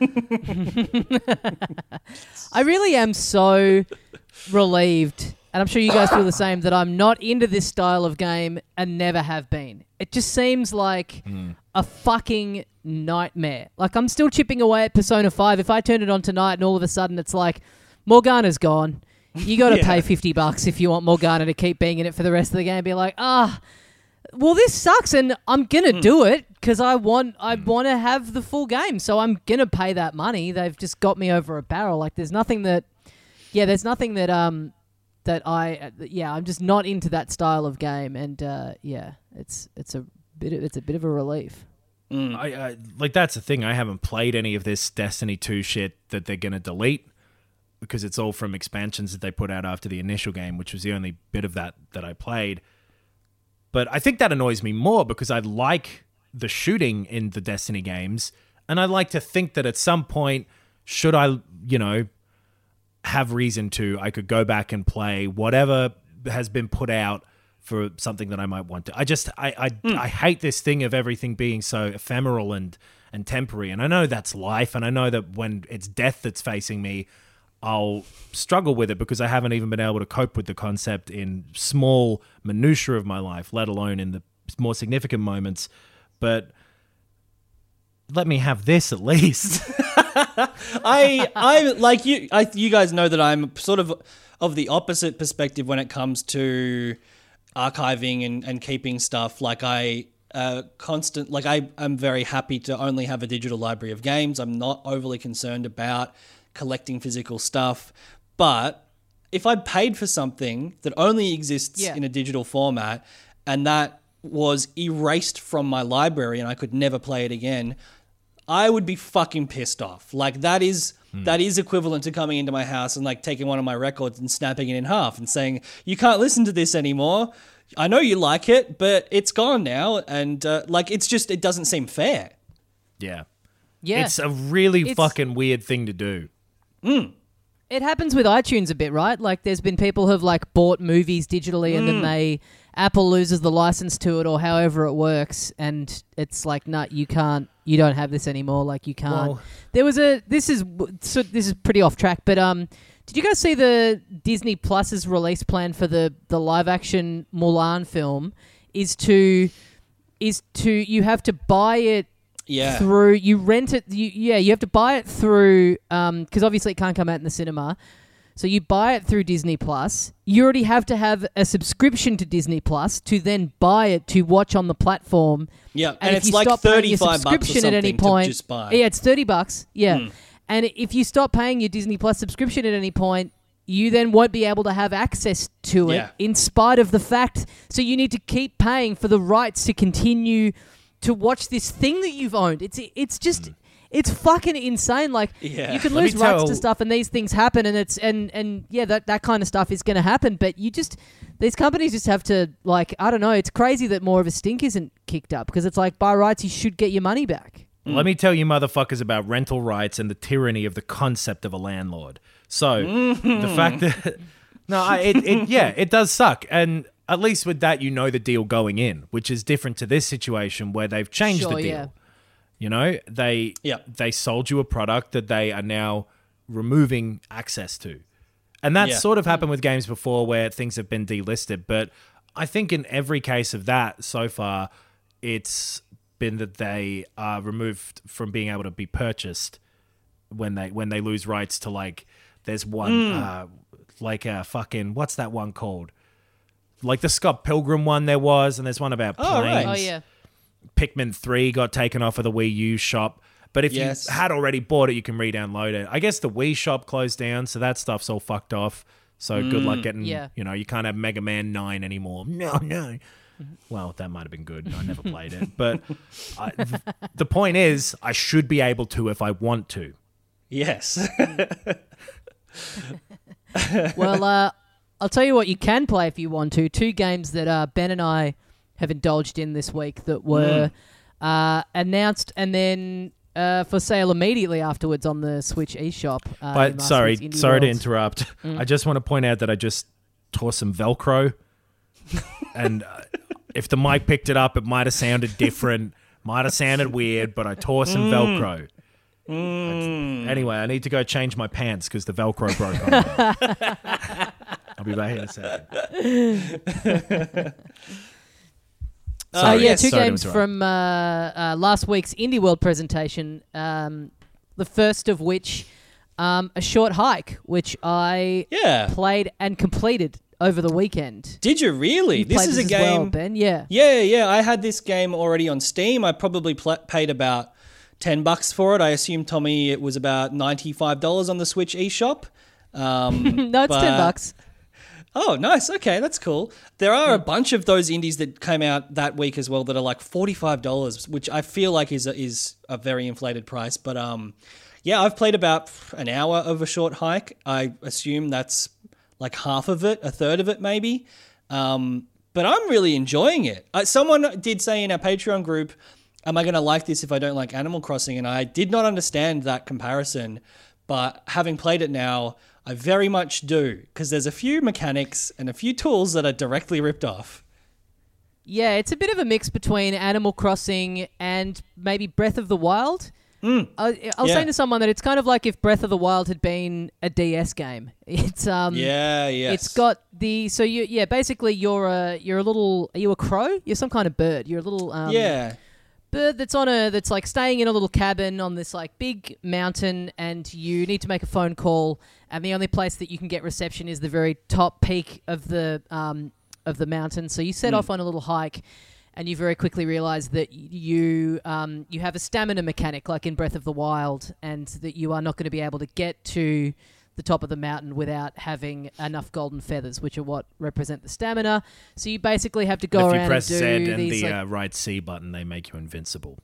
I really am so relieved, and I'm sure you guys feel the same, that I'm not into this style of game and never have been. It just seems like a fucking nightmare. Like, I'm still chipping away at Persona 5. If I turn it on tonight and all of a sudden it's like, Morgana's gone. You got to pay $50 if you want Morgana to keep being in it for the rest of the game. Be like, well, this sucks, and I'm gonna do it because I want to have the full game, so I'm gonna pay that money. They've just got me over a barrel. Like, there's nothing that I'm just not into that style of game, and it's a bit of a relief. I like, that's the thing. I haven't played any of this Destiny 2 shit that they're gonna delete, because it's all from expansions that they put out after the initial game, which was the only bit of that I played. But I think that annoys me more because I like the shooting in the Destiny games, and I like to think that at some point, should I, have reason to, I could go back and play whatever has been put out for something that I might want to. I hate this thing of everything being so ephemeral and temporary, and I know that's life, and I know that when it's death that's facing me, I'll struggle with it because I haven't even been able to cope with the concept in small minutiae of my life, let alone in the more significant moments. But let me have this at least. I like you. You guys know that I'm sort of the opposite perspective when it comes to archiving and keeping stuff. Like I'm very happy to only have a digital library of games. I'm not overly concerned about collecting physical stuff. But if I paid for something that only exists in a digital format and that was erased from my library and I could never play it again, I would be fucking pissed off. Like, that is equivalent to coming into my house and like taking one of my records and snapping it in half and saying, you can't listen to this anymore. I know you like it, but it's gone now. And it doesn't seem fair. Yeah. Yeah. It's a really fucking weird thing to do. It happens with iTunes a bit, right? Like, there's been people who've like bought movies digitally and then Apple loses the license to it or however it works, and it's like, nah, you don't have this anymore. Like, you can't. Well, this is pretty off track, but did you guys see the Disney Plus's release plan for the live action Mulan film? Is to you have to buy it. Yeah. Through, you rent it. You have to buy it through, because obviously it can't come out in the cinema. So you buy it through Disney Plus. You already have to have a subscription to Disney Plus to then buy it to watch on the platform. Yeah, and it's like $35 or something at any point, to just buy. Yeah, it's $30. Yeah, and if you stop paying your Disney Plus subscription at any point, you then won't be able to have access to it Yeah. in spite of the fact. So you need to keep paying for the rights to continue to watch this thing that you've owned. It's just it's fucking insane. Like Yeah. you can Let me lose rights tell- to stuff, and these things happen, and it's and yeah, that kind of stuff is going to happen. But these companies just have to, like, I don't know. It's crazy that more of a stink isn't kicked up, because it's like, by rights you should get your money back. Let me tell you motherfuckers about rental rights and the tyranny of the concept of a landlord. So the fact that it does suck, and at least with that you know the deal going in, which is different to this situation where they've changed the Sure, deal. yeah. You know, they sold you a product that they are now removing access to, and that's sort of happened with games before where things have been delisted. But I think in every case of that so far, it's been that they are removed from being able to be purchased when they lose rights to, like, there's one like a fucking, what's that one called? Like the Scott Pilgrim one there was, and there's one about planes. right. Oh yeah. Pikmin 3 got taken off of the Wii U shop. But if Yes. you had already bought it, you can re-download it. I guess the Wii shop closed down, so that stuff's all fucked off. So good luck getting, Yeah. you can't have Mega Man 9 anymore. No. Well, that might have been good. I never played it. But the point is, I should be able to if I want to. Yes. Well, I'll tell you what you can play if you want to. Two games that Ben and I have indulged in this week that were announced and then for sale immediately afterwards on the Switch eShop. But sorry to interrupt. I just want to point out that I just tore some Velcro. And if the mic picked it up, it might have sounded different, might have sounded weird, but I tore some Velcro. Anyway, I need to go change my pants because the Velcro broke on me. I'll be back in a second. Yeah, two sorry to games interrupt. from last week's Indie World presentation. The first of which, a short hike, which I played and completed over the weekend. Did you really? You This played is a as game. well, Ben. Yeah. Yeah. I had this game already on Steam. I probably paid about $10 for it. I assume, Tommy, it was about $95 on the Switch eShop. No, it's $10. Oh, nice. Okay, that's cool. There are a bunch of those indies that came out that week as well that are like $45, which I feel like is a very inflated price. But yeah, I've played about an hour of a short hike. I assume that's like half of it, a third of it maybe. But I'm really enjoying it. Someone did say in our Patreon group, am I going to like this if I don't like Animal Crossing? And I did not understand that comparison. But having played it now, I very much do, because there's a few mechanics and a few tools that are directly ripped off. Yeah, it's a bit of a mix between Animal Crossing and maybe Breath of the Wild. I was saying to someone that it's kind of like if Breath of the Wild had been a DS game. It's It's got the basically you're a little, are you a crow? You're some kind of bird. You're a little bird that's like staying in a little cabin on this like big mountain, and you need to make a phone call, and the only place that you can get reception is the very top peak of the mountain. So you set off on a little hike, and you very quickly realize that you have a stamina mechanic like in Breath of the Wild, and that you are not going to be able to get to the top of the mountain without having enough golden feathers, which are what represent the stamina. So you basically have to go around If you press and do Z and these the right C button, they make you invincible.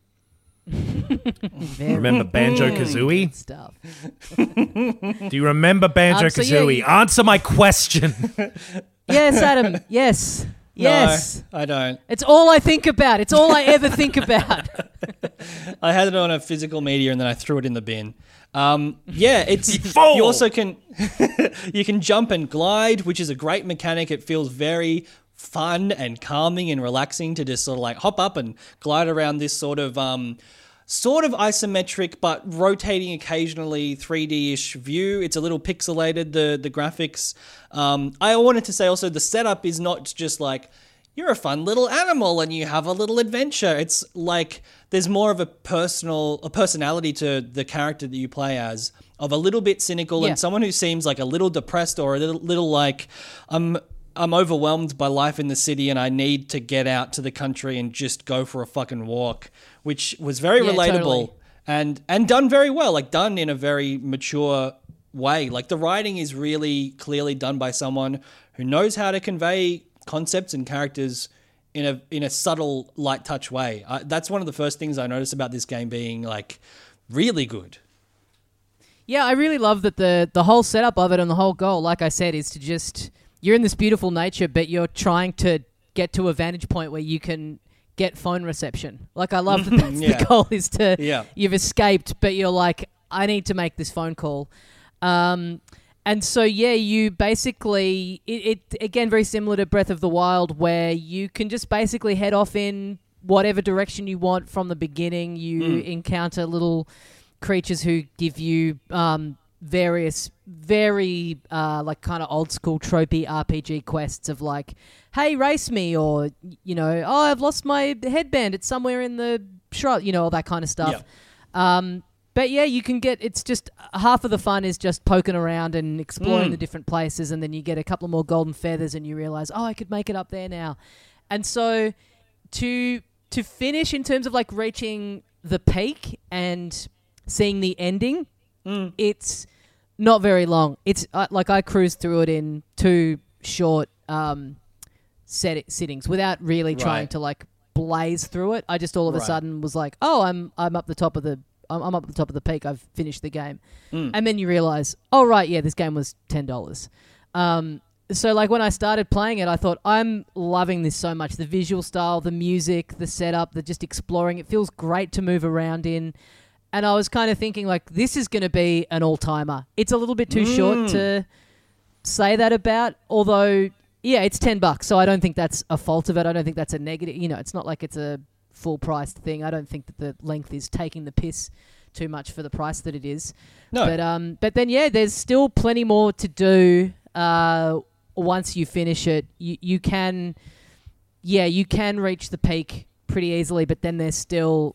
very Remember Banjo-Kazooie? good stuff. Do you remember Banjo-Kazooie? Answer my question. Yes, Adam. Yes. Yes. No, I don't. It's all I think about. It's all I ever think about. I had it on a physical media and then I threw it in the bin. It's fool! You also can you can jump and glide, which is a great mechanic. It feels very fun and calming and relaxing to just sort of like hop up and glide around this sort of isometric but rotating occasionally 3D-ish view. It's a little pixelated, the graphics. I wanted to say also the setup is not just like you're a fun little animal and you have a little adventure. It's like there's more of a personality to the character that you play as, of a little bit cynical and someone who seems like a little depressed or a little like I'm overwhelmed by life in the city and I need to get out to the country and just go for a fucking walk, which was very relatable. Totally. And done very well, like done in a very mature way. Like the writing is really clearly done by someone who knows how to convey concepts and characters in a subtle, light touch way. That's one of the first things I noticed about this game being like really good. Yeah, I really love that the whole setup of it and the whole goal, like I said, is to just, you're in this beautiful nature, but you're trying to get to a vantage point where you can get phone reception. Like I love that that's the goal is to, you've escaped, but you're like, I need to make this phone call. And so, you basically, it again, very similar to Breath of the Wild, where you can just basically head off in whatever direction you want from the beginning. You encounter little creatures who give you various, very like kind of old school tropey RPG quests of like, hey, race me, or, oh, I've lost my headband. It's somewhere in the shrub, all that kind of stuff. Yeah. But you can it's just half of the fun is just poking around and exploring the different places, and then you get a couple more golden feathers and you realize, oh, I could make it up there now. And so to finish in terms of like reaching the peak and seeing the ending, it's not very long. It's like I cruised through it in 2 short sittings without really trying to like blaze through it. I just all of a sudden was like, oh, I'm up the top of the peak. I've finished the game. And then you realize, oh, right, this game was $10. So, like, when I started playing it, I thought, I'm loving this so much. The visual style, the music, the setup, the just exploring. It feels great to move around in. And I was kind of thinking, like, this is going to be an all-timer. It's a little bit too short to say that about, although, it's $10, so I don't think that's a fault of it. I don't think that's a negative. It's not like it's a full-priced thing. I don't think that the length is taking the piss too much for the price that it is. No. But then, there's still plenty more to do once you finish it. You can reach the peak pretty easily, but then there's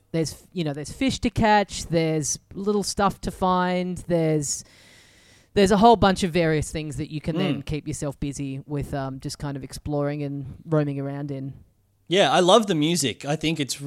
fish to catch, there's little stuff to find, there's a whole bunch of various things that you can then keep yourself busy with, just kind of exploring and roaming around in. Yeah, I love the music. I think it's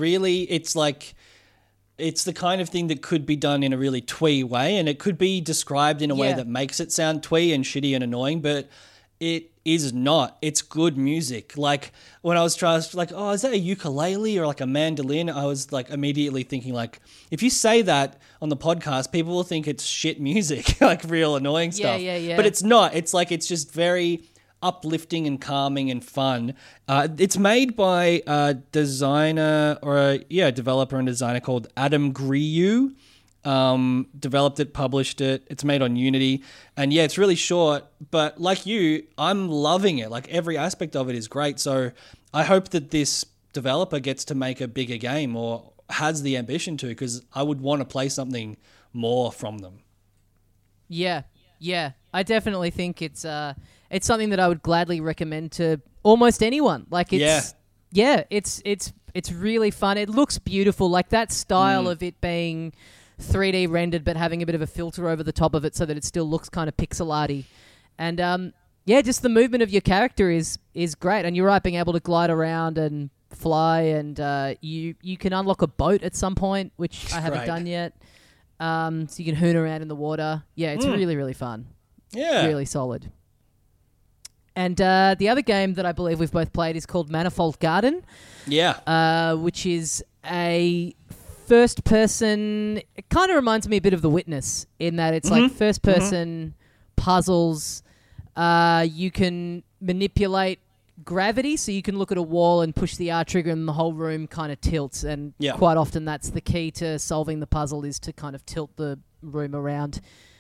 the kind of thing that could be done in a really twee way, and it could be described in a way that makes it sound twee and shitty and annoying, but it is not. It's good music. Like when I was trying to, like, oh, is that a ukulele or like a mandolin? I was like immediately thinking like, if you say that on the podcast, people will think it's shit music, like real annoying stuff. Yeah. But it's not. It's like, it's just very uplifting and calming and fun. It's made by a designer or a developer and designer called Adam Grieu. Developed it, published it. It's made on Unity, and it's really short. But like you, I'm loving it. Like every aspect of it is great. So I hope that this developer gets to make a bigger game or has the ambition to, because I would want to play something more from them. Yeah. I definitely think it's something that I would gladly recommend to almost anyone. Like it's it's really fun. It looks beautiful. Like that style of it being 3D rendered but having a bit of a filter over the top of it so that it still looks kind of pixel arty. And just the movement of your character is great. And you're right, being able to glide around and fly, and you can unlock a boat at some point, which I haven't done yet. So you can hoon around in the water. Yeah, it's really, really fun. Yeah. Really solid. And the other game that I believe we've both played is called Manifold Garden. Yeah. Which is a first person. It kind of reminds me a bit of The Witness in that it's like first person puzzles. You can manipulate gravity, so you can look at a wall and push the R trigger and the whole room kind of tilts. And quite often that's the key to solving the puzzle, is to kind of tilt the room around.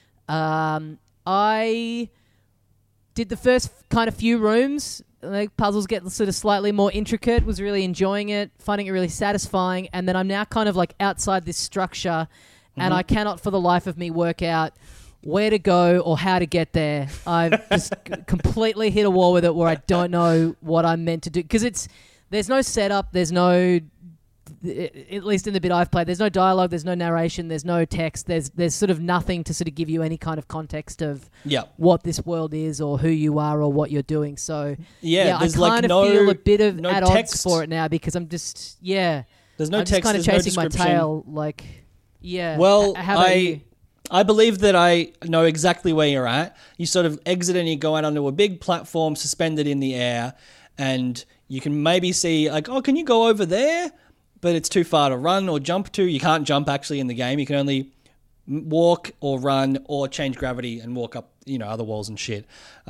I did the first kind of few rooms. Like puzzles get sort of slightly more intricate. Was really enjoying it, finding it really satisfying. And then I'm now kind of like outside this structure, and I cannot for the life of me work out where to go or how to get there. I've just completely hit a wall with it where I don't know what I'm meant to do, because there's no setup, there's no, at least in the bit I've played, there's no dialogue, there's no narration, there's no text, there's sort of nothing to sort of give you any kind of context of what this world is or who you are or what you're doing. So I kind of feel a bit of at odds for it now, because I'm just there's no text, kind of chasing my tail. Like well, how about you? I believe that I know exactly where you're at. You sort of exit and you go out onto a big platform suspended in the air, and you can maybe see like, oh, can you go over there? But it's too far to run or jump to. You can't jump actually in the game. You can only walk or run or change gravity and walk up, other walls and shit.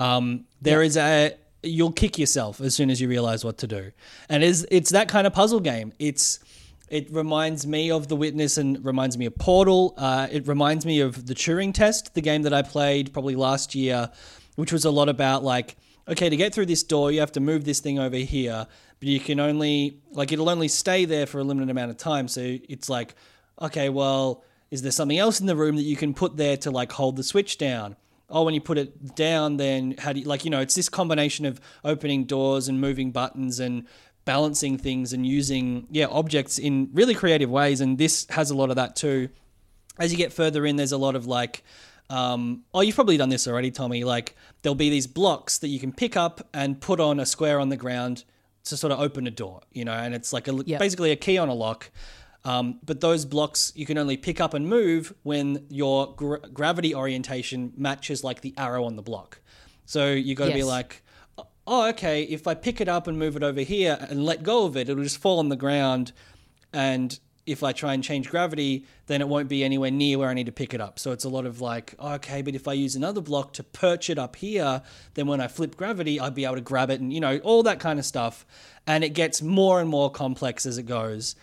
You'll kick yourself as soon as you realize what to do. And it's that kind of puzzle game. It reminds me of The Witness and reminds me of Portal. It reminds me of the Turing Test, the game that I played probably last year, which was a lot about like, okay, to get through this door, you have to move this thing over here, but you can only, like, it'll only stay there for a limited amount of time. So it's like, okay, well, is there something else in the room that you can put there to like hold the switch down? Oh, when you put it down, then how do you, it's this combination of opening doors and moving buttons and balancing things and using, objects in really creative ways. And this has a lot of that too. As you get further in, there's a lot of like, you've probably done this already, Tommy. Like there'll be these blocks that you can pick up and put on a square on the ground to sort of open a door, and it's like basically a key on a lock. But those blocks you can only pick up and move when your gravity orientation matches like the arrow on the block. So you got to be like, oh, okay, if I pick it up and move it over here and let go of it, it'll just fall on the ground. And if I try and change gravity, then it won't be anywhere near where I need to pick it up. So it's a lot of like, okay, but if I use another block to perch it up here, then when I flip gravity, I'd be able to grab it and, all that kind of stuff. And it gets more and more complex as it goes.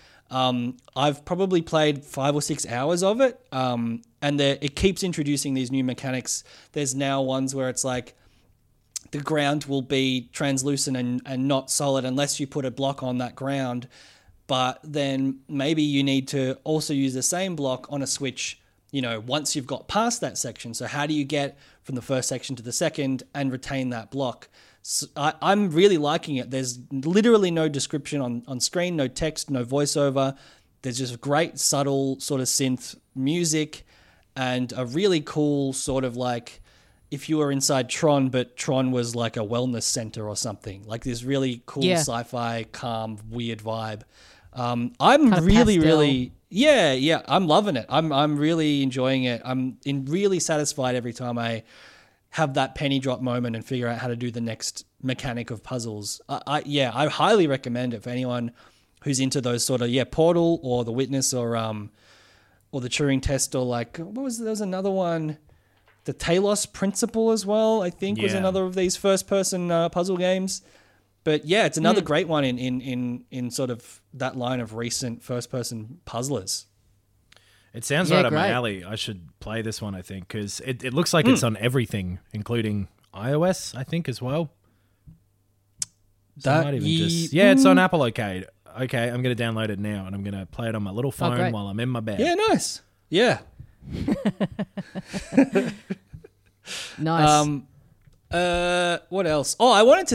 I've probably played 5 or 6 hours of it, and it keeps introducing these new mechanics. There's now ones where it's like the ground will be translucent and not solid unless you put a block on that ground, but then maybe you need to also use the same block on a switch, once you've got past that section. So how do you get from the first section to the second and retain that block? So I'm really liking it. There's literally no description on screen, no text, no voiceover. There's just great, subtle sort of synth music and a really cool sort of like if you were inside Tron, but Tron was like a wellness center or something. Like this really cool sci-fi, calm, weird vibe. I'm really, I'm loving it. I'm really enjoying it. I'm really satisfied every time I have that penny drop moment and figure out how to do the next mechanic of puzzles. I highly recommend it for anyone who's into those sort of, Portal or The Witness or the Turing Test or like, there was another one, the Talos Principle as well, I think was another of these first person puzzle games. But it's another great one in sort of that line of recent first person puzzlers. It sounds right up my alley. I should play this one, I think, because it looks like it's on everything, including iOS, I think, as well. So it's on Apple Arcade. Okay, I'm going to download it now, and I'm going to play it on my little phone while I'm in my bed. Yeah, nice. Yeah. Nice. What else? Oh, I wanted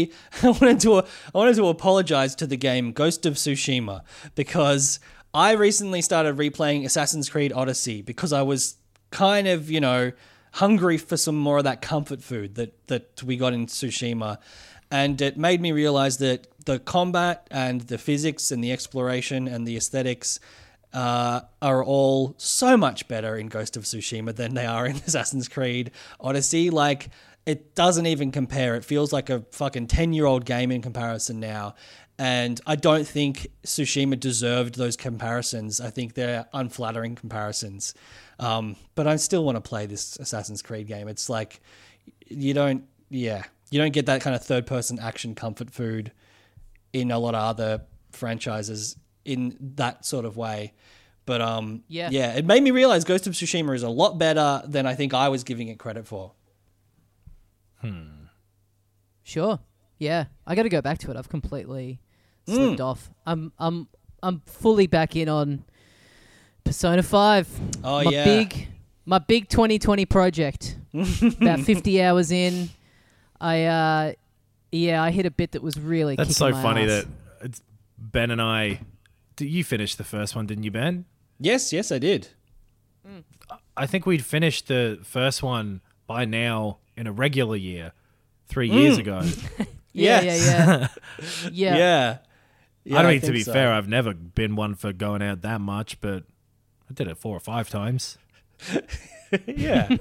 to apologize to the game Ghost of Tsushima because I recently started replaying Assassin's Creed Odyssey because I was kind of, hungry for some more of that comfort food that we got in Tsushima. And it made me realize that the combat and the physics and the exploration and the aesthetics are all so much better in Ghost of Tsushima than they are in Assassin's Creed Odyssey. Like, it doesn't even compare. It feels like a fucking 10-year-old game in comparison now. And I don't think Tsushima deserved those comparisons. I think they're unflattering comparisons. But I still want to play this Assassin's Creed game. It's like, you don't get that kind of third-person action comfort food in a lot of other franchises in that sort of way. But it made me realize Ghost of Tsushima is a lot better than I think I was giving it credit for. Sure. Yeah, I got to go back to it. I've completely slipped off. I'm fully back in on Persona 5. Oh, my big 2020 project. About 50 hours in. I hit a bit that was really That's kicking so my funny ass. that it's Ben and I... You finished the first one, didn't you, Ben? Yes, I did. I think we'd finished the first one by now in a regular year 3 years ago. Yeah. I mean, to be fair, I've never been one for going out that much, but I did it 4 or 5 times. Yeah.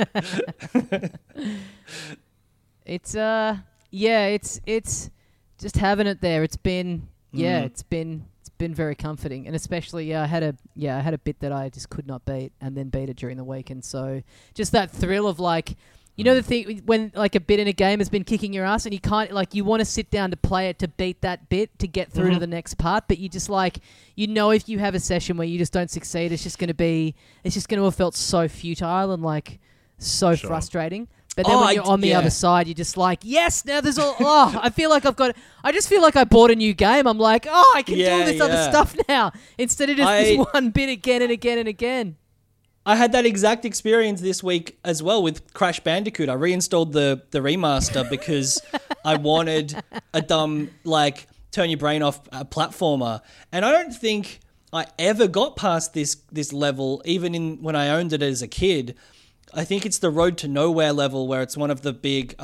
It's it's just having it there. It's been it's been very comforting, and especially I had a bit that I just could not beat, and then beat it during the week, and so just that thrill of like, you know, the thing when like a bit in a game has been kicking your ass, and you can't, like, you want to sit down to play it to beat that bit to get through to the next part, but you just like, you know, if you have a session where you just don't succeed, it's just going to have felt so futile and like so frustrating. But then when you're on the other side, you're just like, yes, now there's all. I feel like I just feel like I bought a new game. I'm like, I can do all this other stuff now instead of just this one bit again and again and again. I had that exact experience this week as well with Crash Bandicoot. I reinstalled the remaster because I wanted a dumb, like, turn your brain off platformer. And I don't think I ever got past this level, even when I owned it as a kid. I think it's the Road to Nowhere level where it's one of the big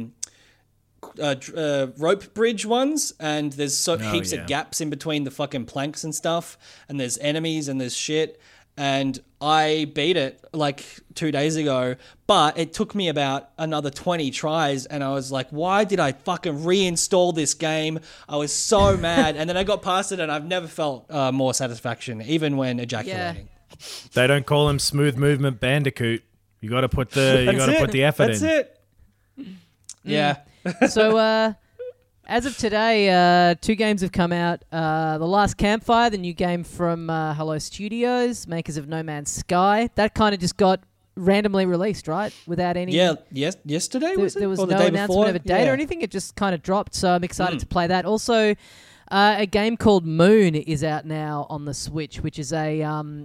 rope bridge ones, and there's heaps of gaps in between the fucking planks and stuff, and there's enemies and there's shit. And I beat it like 2 days ago, but it took me about another 20 tries, and I was like, why did I fucking reinstall this game? I was so mad. And then I got past it, and I've never felt more satisfaction, even when ejaculating. Yeah. They don't call him Smooth Movement Bandicoot. You got to put the effort in. That's it. Yeah. So, as of today, 2 games have come out. The Last Campfire, the new game from Hello Studios, makers of No Man's Sky. That kind of just got randomly released, right? Without any... Yeah, yesterday, was it? There was or no the day announcement before? of a date or anything. It just kind of dropped, so I'm excited to play that. Also, a game called Moon is out now on the Switch, which is a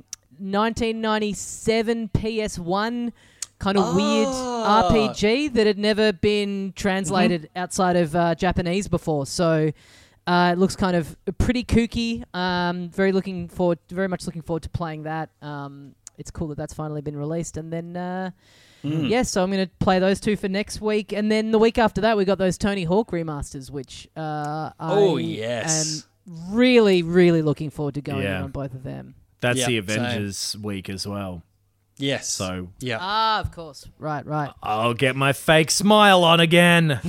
1997 PS1 kind of weird RPG that had never been translated outside of Japanese before. So it looks kind of pretty kooky. Very much looking forward to playing that. It's cool that that's finally been released. And then, so I'm going to play those 2 for next week. And then the week after that, we got those Tony Hawk remasters, which I am really, really looking forward to going in on both of them. That's the Avengers week as well. Yes. So of course. Right. I'll get my fake smile on again.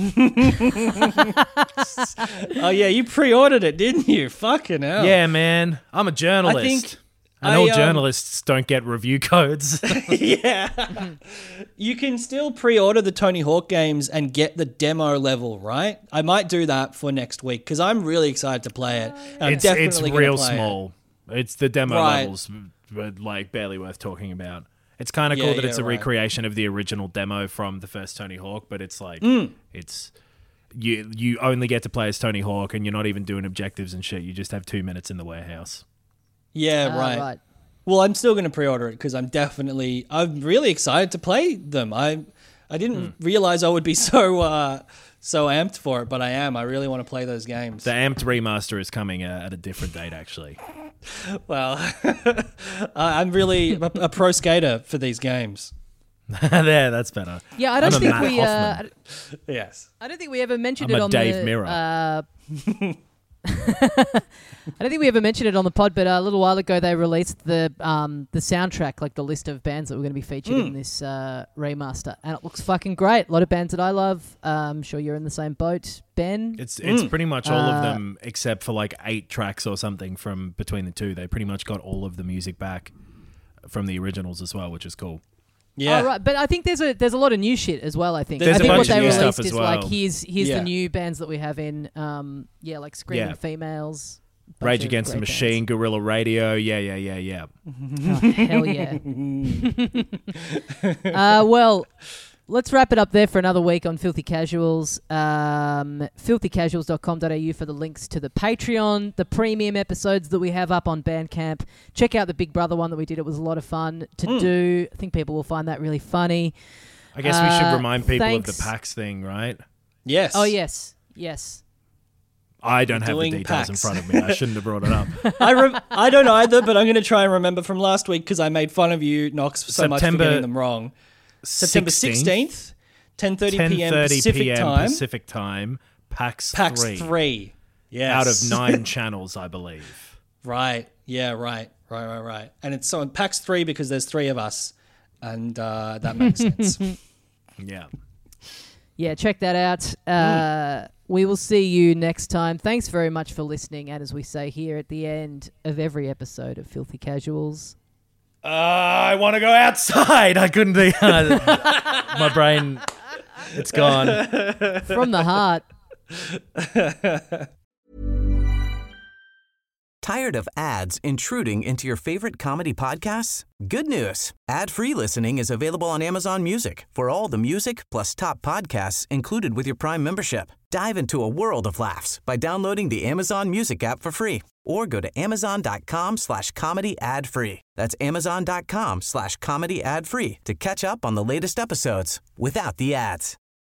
Oh yeah, you pre-ordered it, didn't you? Fucking hell. Yeah, man. I'm a journalist. I think all journalists don't get review codes. Yeah. You can still pre-order the Tony Hawk games and get the demo level, right? I might do that for next week because I'm really excited to play it. It's real small. It's the demo levels, but like barely worth talking about. It's kind of cool that it's a recreation of the original demo from the first Tony Hawk, but it's like it's you only get to play as Tony Hawk, and you're not even doing objectives and shit. You just have 2 minutes in the warehouse. Yeah, right. Well, I'm still going to pre-order it because I'm really excited to play them. I didn't realize I would be so amped for it, but I am. I really want to play those games. The amped remaster is coming at a different date, actually. Well, I'm really a pro skater for these games. There, that's better. Yeah, I don't think we. Yes. I don't think we ever mentioned I'm it a on Dave Mirra. I don't think we ever mentioned it on the pod, but a little while ago they released the soundtrack, like the list of bands that were going to be featured in this remaster, and it looks fucking great. A lot of bands that I love. I'm sure you're in the same boat, Ben. It's pretty much all of them except for like 8 tracks or something from between the 2. They pretty much got all of the music back from the originals as well, which is cool. Yeah, right. But I think there's a lot of new shit as well. I think There's I think a what bunch of they new released stuff is as well. like here's the new bands that we have in like Screaming Females, Rage Against the Machine, Guerrilla Radio, yeah. Oh, hell yeah. Well, let's wrap it up there for another week on Filthy Casuals. Filthycasuals.com.au for the links to the Patreon, the premium episodes that we have up on Bandcamp. Check out the Big Brother one that we did. It was a lot of fun to do. I think people will find that really funny. I guess we should remind people of the PAX thing, right? Yes. Oh, yes. I don't have the details in front of me. I shouldn't have brought it up. I don't either, but I'm going to try and remember from last week because I made fun of you, Knox, so much for getting them wrong. September 16th, 10:30 p.m. Pacific time, PAX 3. Yes. Out of 9 channels, I believe. Right. Yeah, right. And it's on PAX 3 because there's 3 of us. And that makes sense. Yeah. Yeah, check that out. We will see you next time. Thanks very much for listening. And as we say here at the end of every episode of Filthy Casuals, I want to go outside. I couldn't do my brain, it's gone. from the heart. Tired of ads intruding into your favorite comedy podcasts? Good news. Ad-free listening is available on Amazon Music for all the music plus top podcasts included with your Prime membership. Dive into a world of laughs by downloading the Amazon Music app for free or go to amazon.com/comedy ad-free. That's amazon.com/comedy ad-free to catch up on the latest episodes without the ads.